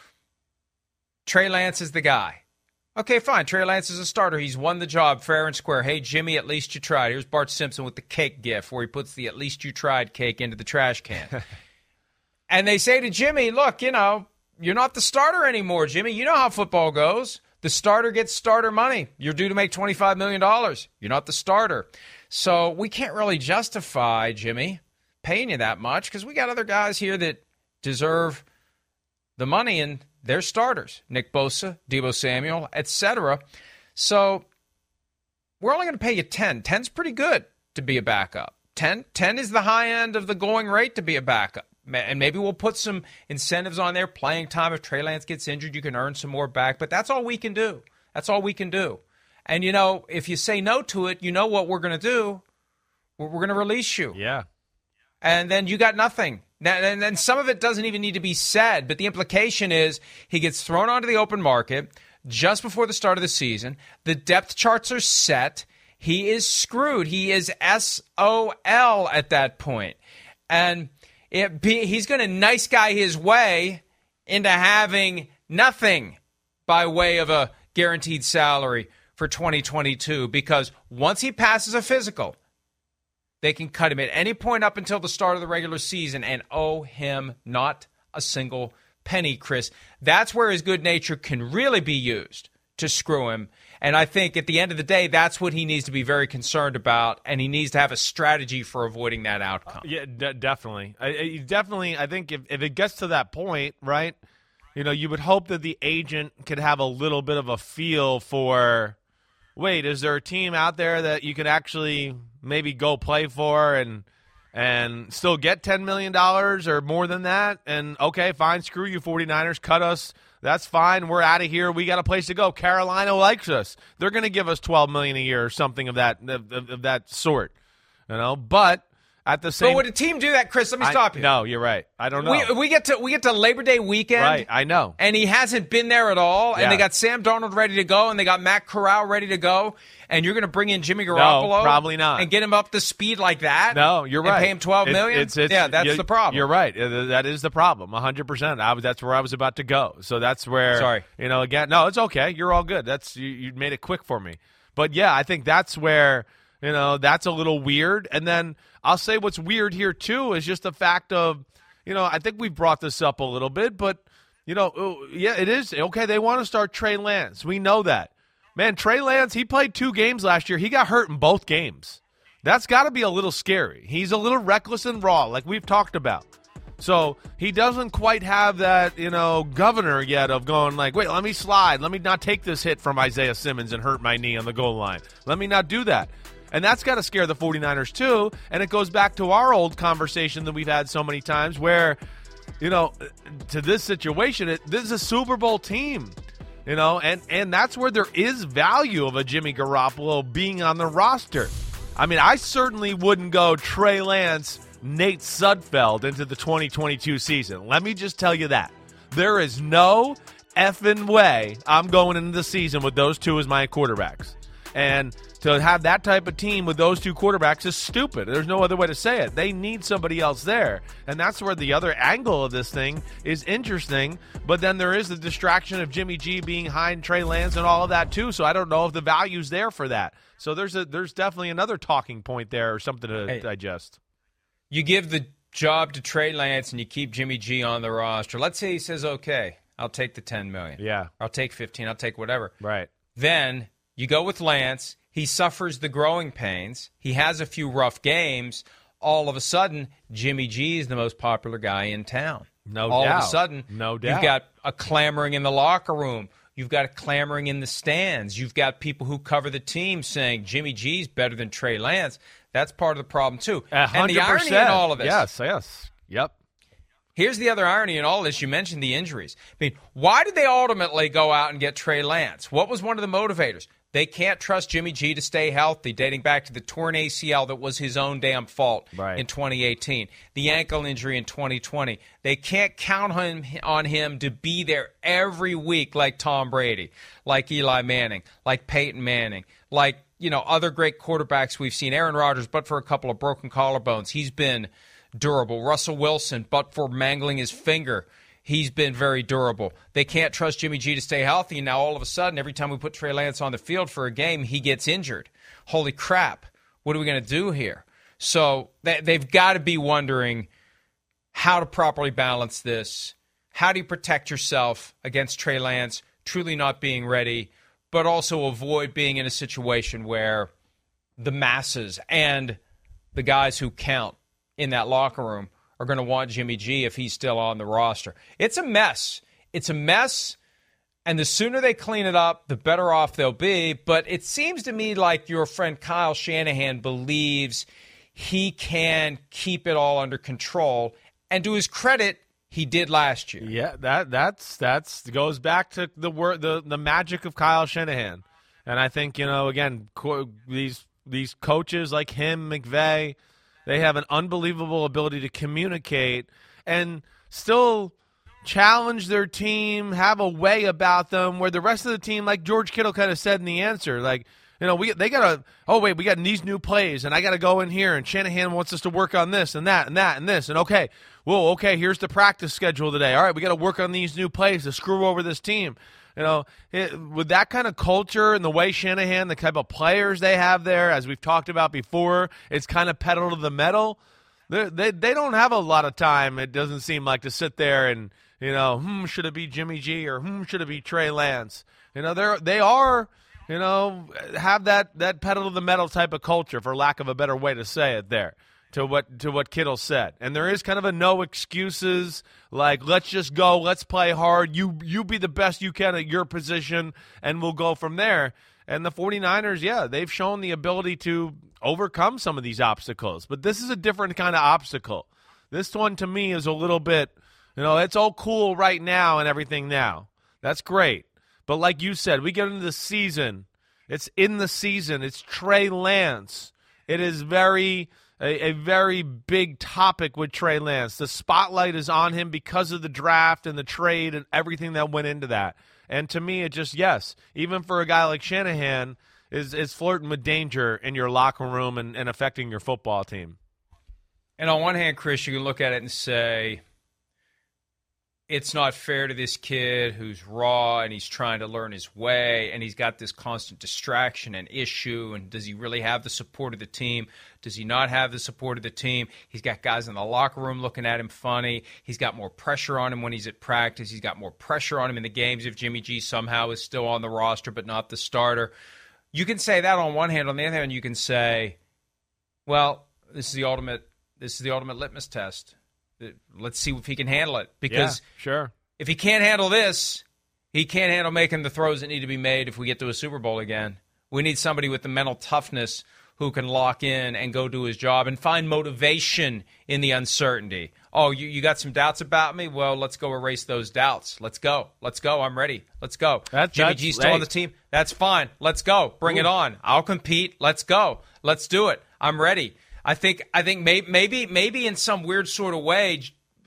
[SPEAKER 1] Trey Lance is the guy. Okay, fine. Trey Lance is a starter. He's won the job fair and square. Hey, Jimmy, at least you tried. Here's Bart Simpson with the cake gif where he puts the at least you tried cake into the trash can. And they say to Jimmy, look, you know, you're not the starter anymore, Jimmy. You know how football goes. The starter gets starter money. You're due to make twenty-five million dollars. You're not the starter. So we can't really justify, Jimmy, paying you that much because we got other guys here that deserve the money, and they're starters. Nick Bosa, Deebo Samuel, et cetera. So we're only going to pay you ten. ten's pretty good to be a backup. ten, ten is the high end of the going rate to be a backup. And maybe we'll put some incentives on there. Playing time. If Trey Lance gets injured, you can earn some more back. But that's all we can do. That's all we can do. And, you know, if you say no to it, you know what we're going to do. We're, we're going to release you.
[SPEAKER 8] Yeah.
[SPEAKER 1] And then you got nothing. And then some of it doesn't even need to be said. But the implication is he gets thrown onto the open market just before the start of the season. The depth charts are set. He is screwed. He is S O L at that point. And it be, he's going to nice guy his way into having nothing by way of a guaranteed salary for twenty twenty-two, because once he passes a physical, they can cut him at any point up until the start of the regular season and owe him not a single penny, Chris. That's where his good nature can really be used to screw him. And I think at the end of the day, that's what he needs to be very concerned about, and he needs to have a strategy for avoiding that outcome.
[SPEAKER 8] Uh, yeah, d- definitely. I, I, definitely, I think if, if it gets to that point, right, you know, you would hope that the agent could have a little bit of a feel for, wait, is there a team out there that you could actually maybe go play for and and still get ten million dollars or more than that? And, okay, fine, screw you 49ers, cut us. That's fine. We're out of here. We got a place to go. Carolina likes us. They're going to give us twelve million dollars a year or something of that of, of that sort. You know, but at the same,
[SPEAKER 1] but would a team do that, Chris? Let me
[SPEAKER 8] I,
[SPEAKER 1] stop you.
[SPEAKER 8] No, you're right. I don't know.
[SPEAKER 1] We, we get to we get to Labor Day weekend,
[SPEAKER 8] right? I know,
[SPEAKER 1] and he hasn't been there at all.
[SPEAKER 8] Yeah.
[SPEAKER 1] And they got Sam Darnold ready to go, and they got Matt Corral ready to go. And you're going to bring in Jimmy Garoppolo,
[SPEAKER 8] no, probably not,
[SPEAKER 1] and get him up to speed like that.
[SPEAKER 8] No, you're right.
[SPEAKER 1] And pay him twelve million dollars.
[SPEAKER 8] It's, it's,
[SPEAKER 1] yeah, that's
[SPEAKER 8] you,
[SPEAKER 1] the problem.
[SPEAKER 8] You're right. That is the problem. one hundred percent. I was, that's where I was about to go. So that's where.
[SPEAKER 1] Sorry.
[SPEAKER 8] You know, again, no, it's okay. You're all good. That's you, you made it quick for me. But yeah, I think that's where. You know, that's a little weird. And then I'll say what's weird here, too, is just the fact of, you know, I think we've brought this up a little bit, but, you know, yeah, it is. Okay, they want to start Trey Lance. We know that. Man, Trey Lance, he played two games last year. He got hurt in both games. That's got to be a little scary. He's a little reckless and raw, like we've talked about. So he doesn't quite have that, you know, governor yet of going like, wait, let me slide. Let me not take this hit from Isaiah Simmons and hurt my knee on the goal line. Let me not do that. And that's got to scare the 49ers too. And it goes back to our old conversation that we've had so many times where, you know, to this situation, it, this is a Super Bowl team, you know, and, and that's where there is value of a Jimmy Garoppolo being on the roster. I mean, I certainly wouldn't go Trey Lance, Nate Sudfeld into the twenty twenty-two season. Let me just tell you that. There is no effing way I'm going into the season with those two as my quarterbacks. And to have that type of team with those two quarterbacks is stupid. There's no other way to say it. They need somebody else there. And that's where the other angle of this thing is interesting. But then there is the distraction of Jimmy G being behind Trey Lance and all of that too. So I don't know if the value's there for that. So there's a there's definitely another talking point there or something to
[SPEAKER 1] hey,
[SPEAKER 8] digest.
[SPEAKER 1] You give the job to Trey Lance and you keep Jimmy G on the roster. Let's say he says, okay, I'll take the ten million dollars.
[SPEAKER 8] Yeah.
[SPEAKER 1] I'll take fifteen. I'll take whatever.
[SPEAKER 8] Right.
[SPEAKER 1] Then you go with Lance. He suffers the growing pains. He has a few rough games. All of a sudden, Jimmy G is the most popular guy in town.
[SPEAKER 8] No
[SPEAKER 1] All
[SPEAKER 8] doubt.
[SPEAKER 1] All of a sudden,
[SPEAKER 8] no doubt.
[SPEAKER 1] You've got a clamoring in the locker room. You've got a clamoring in the stands. You've got people who cover the team saying Jimmy G's better than Trey Lance. That's part of the problem, too.
[SPEAKER 8] one hundred percent.
[SPEAKER 1] And the irony in all of this.
[SPEAKER 8] Yes, yes. Yep.
[SPEAKER 1] Here's the other irony in all this. You mentioned the injuries. I mean, why did they ultimately go out and get Trey Lance? What was one of the motivators? They can't trust Jimmy G to stay healthy, dating back to the torn A C L that was his own damn fault
[SPEAKER 8] right.
[SPEAKER 1] in twenty eighteen, the ankle injury in twenty twenty. They can't count on him, on him to be there every week like Tom Brady, like Eli Manning, like Peyton Manning, like, you know, other great quarterbacks we've seen. Aaron Rodgers, but for a couple of broken collarbones, he's been durable. Russell Wilson, but for mangling his finger, he's been very durable. They can't trust Jimmy G to stay healthy. And now all of a sudden, every time we put Trey Lance on the field for a game, he gets injured. Holy crap. What are we going to do here? So they, they've got to be wondering how to properly balance this. How do you protect yourself against Trey Lance truly not being ready, but also avoid being in a situation where the masses and the guys who count in that locker room are going to want Jimmy G if he's still on the roster. It's a mess. It's a mess, and the sooner they clean it up, the better off they'll be. But it seems to me like your friend Kyle Shanahan believes he can keep it all under control. And to his credit, he did last year.
[SPEAKER 8] Yeah, that that's that's goes back to the word the the magic of Kyle Shanahan. And I think, you know, again, co- these these coaches like him, McVay, they have an unbelievable ability to communicate and still challenge their team, have a way about them where the rest of the team, like George Kittle kind of said in the answer, like, you know, we they got to, oh, wait, we got these new plays, and I got to go in here, and Shanahan wants us to work on this and that and that and this. And, okay, whoa, okay, here's the practice schedule today. All right, we got to work on these new plays to screw over this team. You know, it, with that kind of culture and the way Shanahan, the type of players they have there, as we've talked about before, it's kind of pedal to the metal. They, they they don't have a lot of time, it doesn't seem like, to sit there and, you know, hmm, should it be Jimmy G or hmm, should it be Trey Lance? You know, they're they are, you know, have that, that pedal to the metal type of culture, for lack of a better way to say it there. To what to what Kittle said. And there is kind of a no excuses, like, let's just go, let's play hard, you you be the best you can at your position, and we'll go from there. And the 49ers, yeah, they've shown the ability to overcome some of these obstacles. But this is a different kind of obstacle. This one, to me, is a little bit, you know, it's all cool right now and everything now. That's great. But like you said, we get into the season. It's in the season. It's Trey Lance. It is very... A, a very big topic with Trey Lance. The spotlight is on him because of the draft and the trade and everything that went into that. And to me, it just, yes, even for a guy like Shanahan, is is flirting with danger in your locker room and, and affecting your football team.
[SPEAKER 1] And on one hand, Chris, you can look at it and say, it's not fair to this kid who's raw and he's trying to learn his way and he's got this constant distraction and issue. And does he really have the support of the team? Does he not have the support of the team? He's got guys in the locker room looking at him funny. He's got more pressure on him when he's at practice. He's got more pressure on him in the games if Jimmy G somehow is still on the roster but not the starter. You can say that on one hand. On the other hand, you can say, well, this is the ultimate, this is the ultimate litmus test. Let's see if he can handle it. Because
[SPEAKER 8] yeah, sure.
[SPEAKER 1] if he can't handle this, he can't handle making the throws that need to be made if we get to a Super Bowl again. We need somebody with the mental toughness who can lock in and go do his job and find motivation in the uncertainty. Oh, you, you got some doubts about me? Well, let's go erase those doubts. Let's go. Let's go. I'm ready. Let's go.
[SPEAKER 8] That's,
[SPEAKER 1] Jimmy
[SPEAKER 8] that's,
[SPEAKER 1] G's still
[SPEAKER 8] hey.
[SPEAKER 1] on the team. That's fine. Let's go. Bring Ooh. it on. I'll compete. Let's go. Let's do it. I'm ready. I think I think may, maybe maybe in some weird sort of way,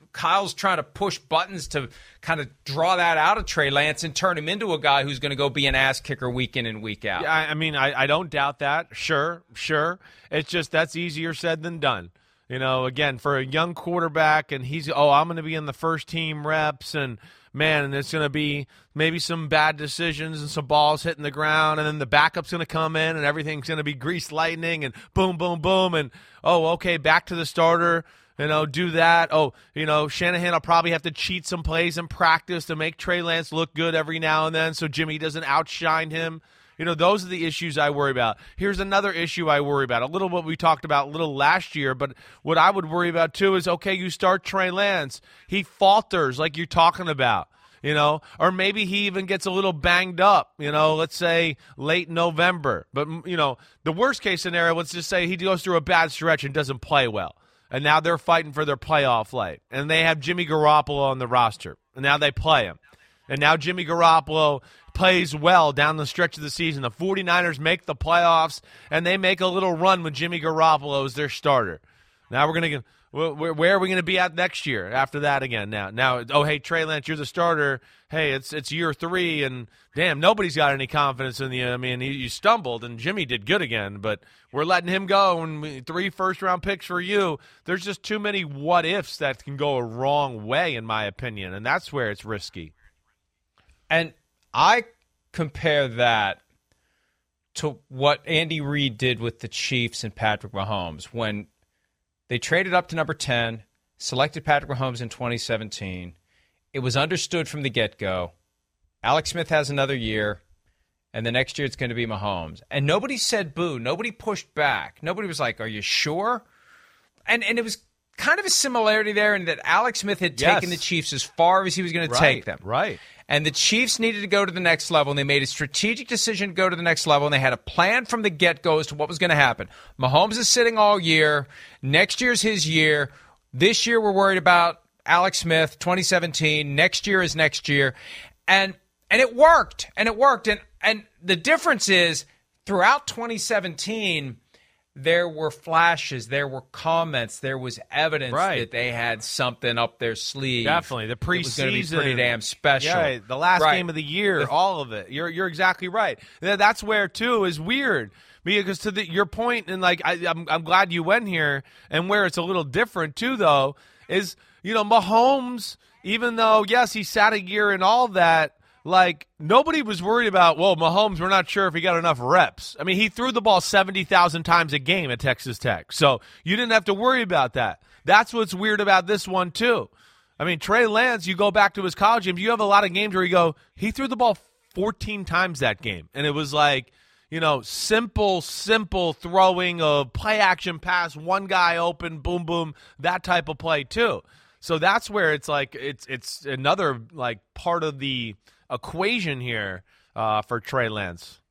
[SPEAKER 1] Kyle's trying to push buttons to kind of draw that out of Trey Lance and turn him into a guy who's going to go be an ass kicker week in and week out.
[SPEAKER 8] Yeah, I, I mean, I, I don't doubt that. Sure, sure. It's just that's easier said than done. You know, again, for a young quarterback, and he's, oh, I'm going to be in the first team reps, and man, and it's going to be maybe some bad decisions and some balls hitting the ground, and then the backup's going to come in, and everything's going to be greased lightning, and boom, boom, boom, and, oh, okay, back to the starter, you know, do that. Oh, you know, Shanahan will probably have to cheat some plays in practice to make Trey Lance look good every now and then so Jimmy doesn't outshine him. You know, those are the issues I worry about. Here's another issue I worry about. A little what we talked about a little last year, but what I would worry about too is, okay, you start Trey Lance. He falters like you're talking about, you know, or maybe he even gets a little banged up, you know, let's say late November. But, you know, the worst case scenario, let's just say he goes through a bad stretch and doesn't play well. And now they're fighting for their playoff light. And they have Jimmy Garoppolo on the roster. And now they play him. And now Jimmy Garoppolo plays well down the stretch of the season. The 49ers make the playoffs, and they make a little run with Jimmy Garoppolo as their starter. Now we're going to – where are we going to be at next year after that again now? Now, oh, hey, Trey Lance, you're the starter. Hey, it's it's year three, and, damn, nobody's got any confidence in you. I mean, you, you stumbled, and Jimmy did good again, but we're letting him go, and we, three first-round picks for you. There's just too many what-ifs that can go a wrong way, in my opinion, and that's where it's risky.
[SPEAKER 1] And I compare that to what Andy Reid did with the Chiefs and Patrick Mahomes when they traded up to number ten, selected Patrick Mahomes in twenty seventeen. It was understood from the get-go, Alex Smith has another year, and the next year it's going to be Mahomes. And nobody said boo. Nobody pushed back. Nobody was like, are you sure? And and it was kind of a similarity there in that Alex Smith had
[SPEAKER 8] Yes.
[SPEAKER 1] taken the Chiefs as far as he was going to
[SPEAKER 8] Right,
[SPEAKER 1] take them.
[SPEAKER 8] right.
[SPEAKER 1] And the Chiefs needed to go to the next level, and they made a strategic decision to go to the next level, and they had a plan from the get-go as to what was going to happen. Mahomes is sitting all year. Next year's his year. This year we're worried about Alex Smith, twenty seventeen. Next year is next year. And and it worked, and it worked. And, and the difference is throughout twenty seventeen – there were flashes, there were comments, there was evidence
[SPEAKER 8] Right.
[SPEAKER 1] that they had something up their sleeve.
[SPEAKER 8] Definitely. The preseason.
[SPEAKER 1] It was going to be pretty damn special.
[SPEAKER 8] Yeah, the last
[SPEAKER 1] Right.
[SPEAKER 8] game of the year,
[SPEAKER 1] The-
[SPEAKER 8] all of it. You're you're exactly right. Th- That's where, too, is weird. Because to the, your point, and like I, I'm, I'm glad you went here, and where it's a little different, too, though, is, you know, Mahomes, even though, yes, he sat a year and all that, like, nobody was worried about, well, Mahomes, we're not sure if he got enough reps. I mean, he threw the ball seventy thousand times a game at Texas Tech. So you didn't have to worry about that. That's what's weird about this one, too. I mean, Trey Lance, you go back to his college games, you have a lot of games where you go, he threw the ball fourteen times that game. And it was like, you know, simple, simple throwing of play action pass, one guy open, boom, boom, that type of play, too. So that's where it's like, it's it's another, like, part of the equation here uh, for Trey Lance.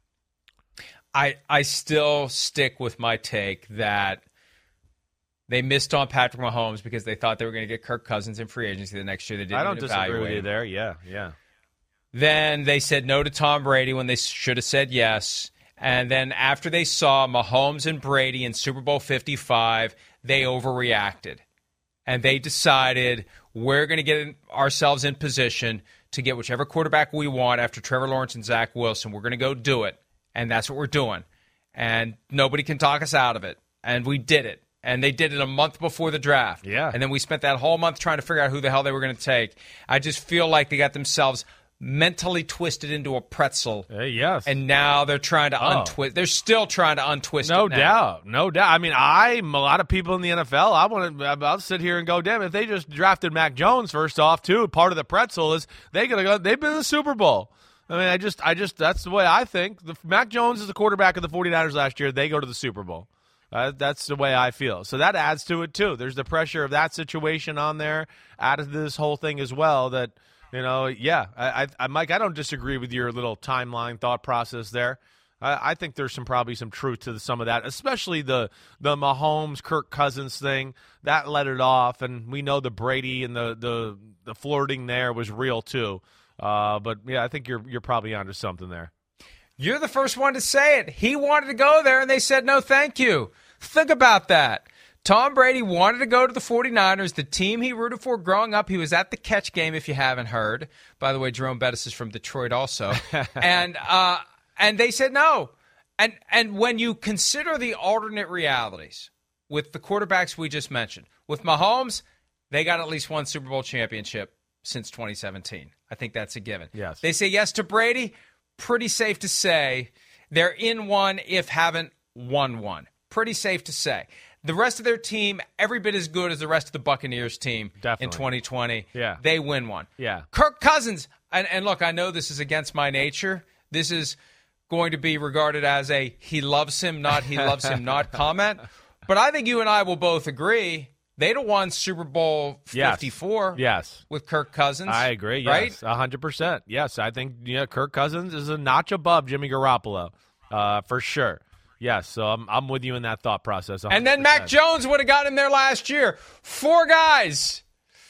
[SPEAKER 1] I I still stick with my take that they missed on Patrick Mahomes because they thought they were going to get Kirk Cousins in free agency the next year. They didn't
[SPEAKER 8] I don't
[SPEAKER 1] even
[SPEAKER 8] disagree
[SPEAKER 1] evaluate
[SPEAKER 8] with you
[SPEAKER 1] him.
[SPEAKER 8] there. Yeah, yeah.
[SPEAKER 1] Then they said no to Tom Brady when they should have said yes. And then after they saw Mahomes and Brady in Super Bowl fifty-five, they overreacted. And they decided we're going to get ourselves in position to get whichever quarterback we want after Trevor Lawrence and Zach Wilson. We're going to go do it. And that's what we're doing. And nobody can talk us out of it. And we did it. And they did it a month before the draft.
[SPEAKER 8] Yeah.
[SPEAKER 1] And then we spent that whole month trying to figure out who the hell they were going to take. I just feel like they got themselves mentally twisted into a pretzel.
[SPEAKER 8] Uh, yes.
[SPEAKER 1] And now they're trying to
[SPEAKER 8] Oh.
[SPEAKER 1] untwist. They're still trying to untwist
[SPEAKER 8] No
[SPEAKER 1] it now.
[SPEAKER 8] doubt. No doubt. I mean, I'm a lot of people in the N F L. I want to, I'll sit here and go, damn, if they just drafted Mac Jones first off, too, part of the pretzel is they going to go, they've been in the Super Bowl. I mean, I just, I just, that's the way I think. The, Mac Jones is the quarterback of the 49ers last year. They go to the Super Bowl. Uh, that's the way I feel. So that adds to it, too. There's the pressure of that situation on there, added to this whole thing as well that, you know, yeah, I, I, Mike, I don't disagree with your little timeline thought process there. I, I think there's some probably some truth to the, some of that, especially the the Mahomes, Kirk Cousins thing. That let it off, and we know the Brady and the the, the flirting there was real too. Uh, but yeah, I think you're you're probably onto something there.
[SPEAKER 1] You're the first one to say it. He wanted to go there, and they said no, thank you. Think about that. Tom Brady wanted to go to the 49ers, the team he rooted for growing up. He was at the Catch game, if you haven't heard. By the way, Jerome Bettis is from Detroit also. and uh, and they said no. And and when you consider the alternate realities with the quarterbacks we just mentioned, with Mahomes, they got at least one Super Bowl championship since twenty seventeen. I think that's a given.
[SPEAKER 8] Yes.
[SPEAKER 1] They say yes to Brady. Pretty safe to say they're in one if haven't won one. Pretty safe to say. The rest of their team, every bit as good as the rest of the Buccaneers team
[SPEAKER 8] Definitely.
[SPEAKER 1] in twenty twenty.
[SPEAKER 8] Yeah.
[SPEAKER 1] They win one.
[SPEAKER 8] Yeah.
[SPEAKER 1] Kirk Cousins, and, and look, I know this is against my nature. This is going to be regarded as a he loves him, not he loves him not comment. But I think you and I will both agree they'd have won Super Bowl fifty-four
[SPEAKER 8] yes. yes.
[SPEAKER 1] with Kirk Cousins.
[SPEAKER 8] I agree,
[SPEAKER 1] right?
[SPEAKER 8] yes, one hundred percent. Yes, I think yeah, Kirk Cousins is a notch above Jimmy Garoppolo, uh, for sure. Yes, so I'm I'm with you in that thought process. one hundred percent.
[SPEAKER 1] And then Mac Jones would have got him there last year. Four guys.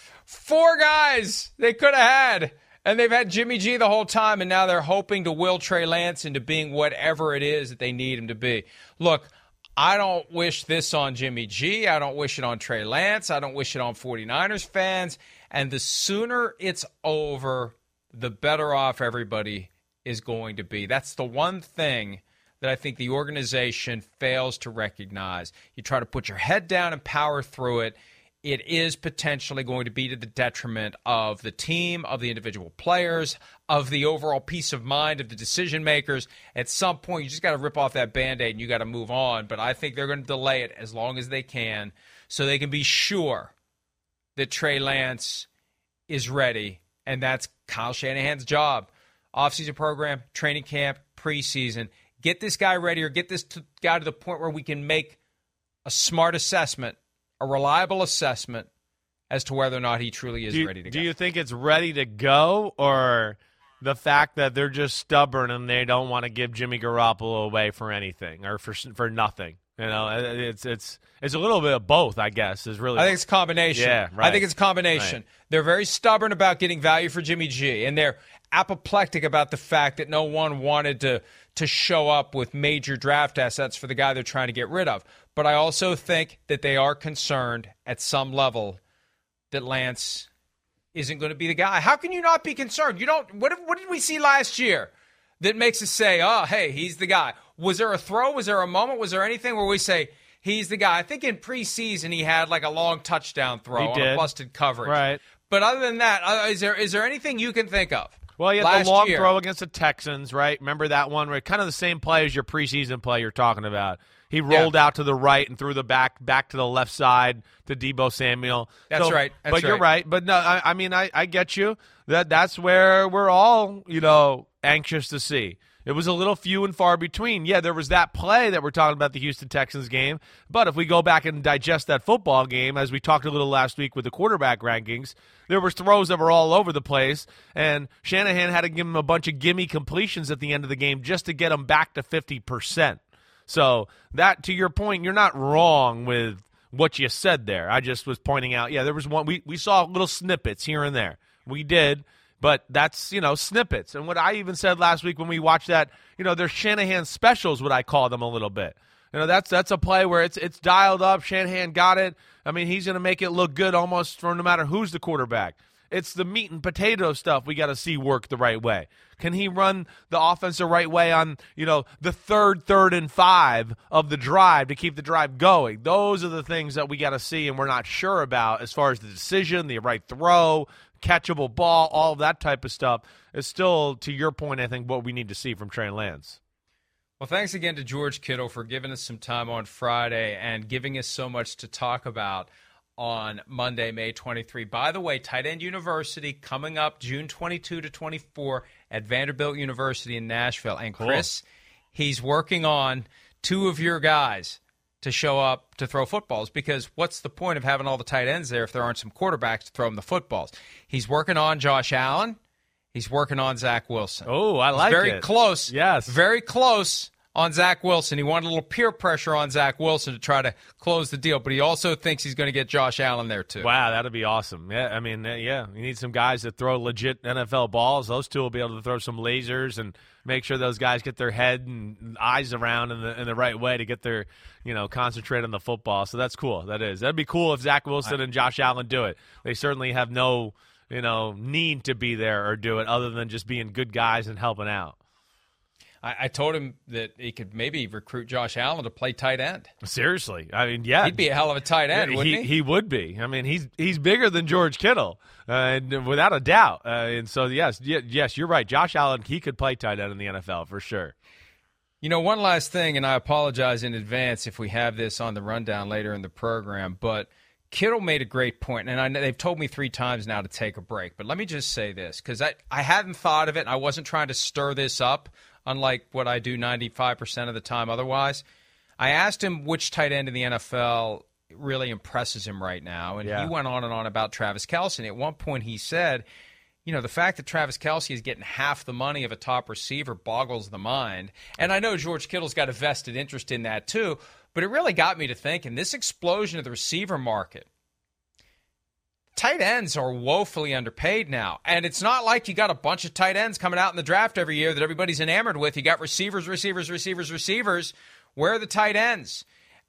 [SPEAKER 1] Four guys they could have had. And they've had Jimmy G the whole time, and now they're hoping to will Trey Lance into being whatever it is that they need him to be. Look, I don't wish this on Jimmy G. I don't wish it on Trey Lance. I don't wish it on 49ers fans. And the sooner it's over, the better off everybody is going to be. That's the one thing that I think the organization fails to recognize. You try to put your head down and power through it. It is potentially going to be to the detriment of the team, of the individual players, of the overall peace of mind of the decision makers. At some point, you just got to rip off that Band-Aid and you got to move on. But I think they're going to delay it as long as they can so they can be sure that Trey Lance is ready. And that's Kyle Shanahan's job. Offseason program, training camp, preseason. Get this guy ready or get this to, guy to the point where we can make a smart assessment, a reliable assessment as to whether or not he truly is
[SPEAKER 8] do you,
[SPEAKER 1] ready to
[SPEAKER 8] do
[SPEAKER 1] go.
[SPEAKER 8] Do you think it's ready to go, or the fact that they're just stubborn and they don't want to give Jimmy Garoppolo away for anything or for for nothing? You know, it's it's it's a little bit of both, I guess, is really.
[SPEAKER 1] I think it's a combination.
[SPEAKER 8] Yeah, right.
[SPEAKER 1] I think it's a combination.
[SPEAKER 8] Right.
[SPEAKER 1] They're very stubborn about getting value for Jimmy G, and they're apoplectic about the fact that no one wanted to to show up with major draft assets for the guy they're trying to get rid of. But I also think that they are concerned at some level that Lance isn't going to be the guy. How can you not be concerned? You don't. What, what did we see last year that makes us say, oh, hey, he's the guy? Was there a throw? Was there a moment? Was there anything where we say he's the guy? I think in preseason he had like a long touchdown throw on a busted coverage.
[SPEAKER 8] Right.
[SPEAKER 1] But other than that, uh, is there is there anything you can think of?
[SPEAKER 8] Well, he had
[SPEAKER 1] last
[SPEAKER 8] the long
[SPEAKER 1] year?
[SPEAKER 8] throw against the Texans, right? Remember that one where kind of the same play as your preseason play you're talking about. He rolled yeah. out to the right and threw the back back to the left side to Deebo Samuel.
[SPEAKER 1] That's
[SPEAKER 8] so,
[SPEAKER 1] right. That's
[SPEAKER 8] but
[SPEAKER 1] right.
[SPEAKER 8] you're right. But no, I, I mean, I, I get you. That that's where we're all, you know, anxious to see. It was a little few and far between. Yeah, there was that play that we're talking about, the Houston Texans game. But if we go back and digest that football game, as we talked a little last week with the quarterback rankings, there were throws that were all over the place, and Shanahan had to give him a bunch of gimme completions at the end of the game just to get him back to fifty percent. So that, to your point, you're not wrong with what you said there. I just was pointing out, yeah, there was one. We, we saw little snippets here and there. We did. But that's, you know, snippets. And what I even said last week when we watched that, you know, they're Shanahan specials, what I call them a little bit. You know, that's that's a play where it's it's dialed up. Shanahan got it. I mean, he's going to make it look good almost for no matter who's the quarterback. It's the meat and potato stuff we got to see work the right way. Can he run the offense the right way on, you know, the third, third, and five of the drive to keep the drive going? Those are the things that we got to see and we're not sure about as far as the decision, the right throw, catchable ball, all of that type of stuff is still, to your point, I think, what we need to see from Trey Lance.
[SPEAKER 1] Well, thanks again to George Kittle for giving us some time on Friday and giving us so much to talk about on Monday, May twenty-third. By the way, Tight End University coming up June twenty-second to twenty-fourth at Vanderbilt University in Nashville. And Chris, cool. He's working on two of your guys to show up to throw footballs, because what's the point of having all the tight ends there if there aren't some quarterbacks to throw them the footballs? He's working on Josh Allen. He's working on Zach Wilson.
[SPEAKER 8] Oh, I like
[SPEAKER 1] He's very
[SPEAKER 8] it.
[SPEAKER 1] close.
[SPEAKER 8] Yes.
[SPEAKER 1] Very close on Zach Wilson. He wanted a little peer pressure on Zach Wilson to try to close the deal, but he also thinks he's going to get Josh Allen there too.
[SPEAKER 8] Wow, that'd be awesome. Yeah, I mean, uh, yeah, you need some guys that throw legit N F L balls. Those two will be able to throw some lasers and make sure those guys get their head and eyes around in the in the right way to get their, you know, concentrate on the football. So that's cool. That is. That'd be cool if Zach Wilson and Josh Allen do it. They certainly have no, you know, need to be there or do it other than just being good guys and helping out.
[SPEAKER 1] I, I told him that he could maybe recruit Josh Allen to play tight end.
[SPEAKER 8] Seriously. I mean, yeah.
[SPEAKER 1] He'd be a hell of a tight end, wouldn't he?
[SPEAKER 8] He, he would be. I mean, he's he's bigger than George Kittle, uh, and without a doubt. Uh, and so, yes, yes, you're right. Josh Allen, he could play tight end in the N F L for sure.
[SPEAKER 1] You know, one last thing, and I apologize in advance if we have this on the rundown later in the program, but Kittle made a great point, and I know they've told me three times now to take a break. But let me just say this, because I, I hadn't thought of it, and I wasn't trying to stir this up, unlike what I do ninety-five percent of the time otherwise. I asked him which tight end in the N F L really impresses him right now, and
[SPEAKER 8] yeah.
[SPEAKER 1] he went on and on about Travis Kelce. And at one point he said, you know, the fact that Travis Kelce is getting half the money of a top receiver boggles the mind. And I know George Kittle's got a vested interest in that too, but it really got me to thinking, this explosion of the receiver market, tight ends are woefully underpaid now. And it's not like you got a bunch of tight ends coming out in the draft every year that everybody's enamored with. You got receivers, receivers, receivers, receivers. Where are the tight ends?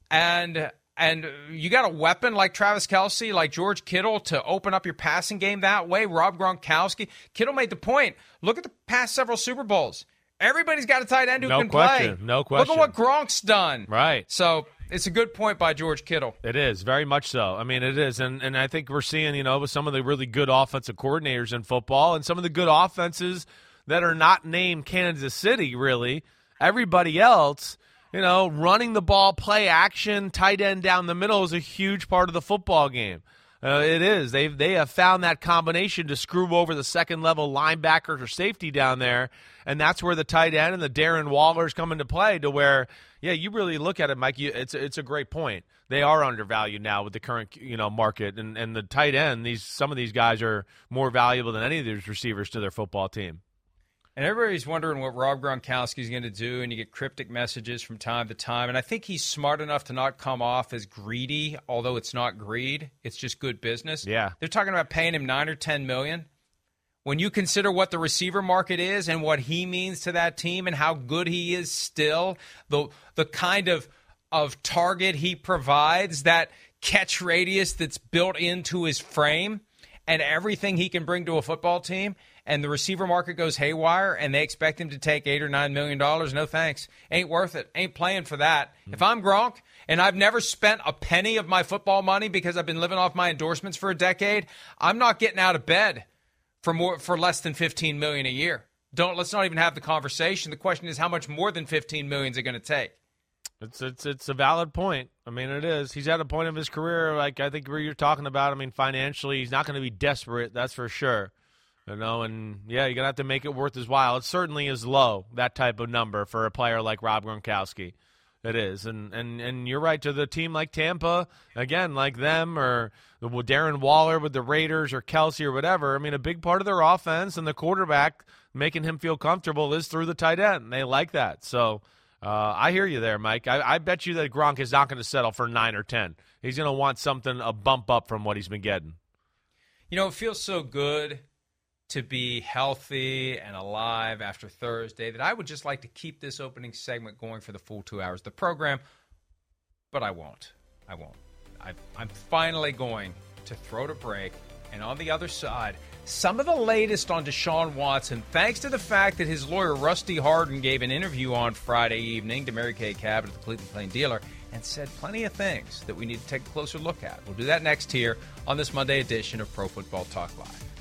[SPEAKER 1] And and you got a weapon like Travis Kelce, like George Kittle, to open up your passing game that way. Rob Gronkowski. Kittle made the point. Look at the past several Super Bowls. Everybody's got a tight end who
[SPEAKER 8] no
[SPEAKER 1] can
[SPEAKER 8] question.
[SPEAKER 1] play.
[SPEAKER 8] No question.
[SPEAKER 1] Look at what Gronk's done.
[SPEAKER 8] Right.
[SPEAKER 1] So it's a good point by George Kittle.
[SPEAKER 8] It is, very much so. I mean, it is. And and I think we're seeing, you know, with some of the really good offensive coordinators in football and some of the good offenses that are not named Kansas City, really, everybody else, you know, running the ball, play action, tight end down the middle is a huge part of the football game. Uh, it is. They they have found that combination to screw over the second-level linebacker or safety down there, and that's where the tight end and the Darren Wallers come into play to where, yeah, you really look at it, Mike, you, it's, it's a great point. They are undervalued now with the current, you know, market, and, and the tight end, these some of these guys are more valuable than any of these receivers to their football team.
[SPEAKER 1] And everybody's wondering what Rob Gronkowski is going to do, and you get cryptic messages from time to time. And I think he's smart enough to not come off as greedy, although it's not greed. It's just good business.
[SPEAKER 8] Yeah.
[SPEAKER 1] They're talking about paying him nine or ten million dollars. When you consider what the receiver market is and what he means to that team and how good he is still, the the kind of, of target he provides, that catch radius that's built into his frame, and everything he can bring to a football team, and the receiver market goes haywire, and they expect him to take eight or nine million dollars. No thanks. Ain't worth it. Ain't playing for that. Mm-hmm. If I'm Gronk, and I've never spent a penny of my football money because I've been living off my endorsements for a decade, I'm not getting out of bed for more for less than fifteen million dollars a year. Don't let's not even have the conversation. The question is, how much more than fifteen million dollars is it going to take?
[SPEAKER 8] It's it's it's a valid point. I mean, it is. He's at a point of his career, like I think where you're talking about. I mean, financially, he's not going to be desperate. That's for sure. You know, and yeah, you're gonna have to make it worth his while. It certainly is low, that type of number for a player like Rob Gronkowski. It is, and and and you're right. To the team like Tampa, again, like them, or the Darren Waller with the Raiders, or Kelce, or whatever. I mean, a big part of their offense and the quarterback making him feel comfortable is through the tight end. They like that. So uh, I hear you there, Mike. I, I bet you that Gronk is not going to settle for nine or ten. He's going to want something a bump up from what he's been getting.
[SPEAKER 1] You know, it feels so good to be healthy and alive after Thursday that I would just like to keep this opening segment going for the full two hours of the program, but I won't. I won't. I, I'm finally going to throw to break, and on the other side, some of the latest on Deshaun Watson, thanks to the fact that his lawyer, Rusty Hardin, gave an interview on Friday evening to Mary Kay Cabot at the Cleveland Plain Dealer and said plenty of things that we need to take a closer look at. We'll do that next here on this Monday edition of Pro Football Talk Live.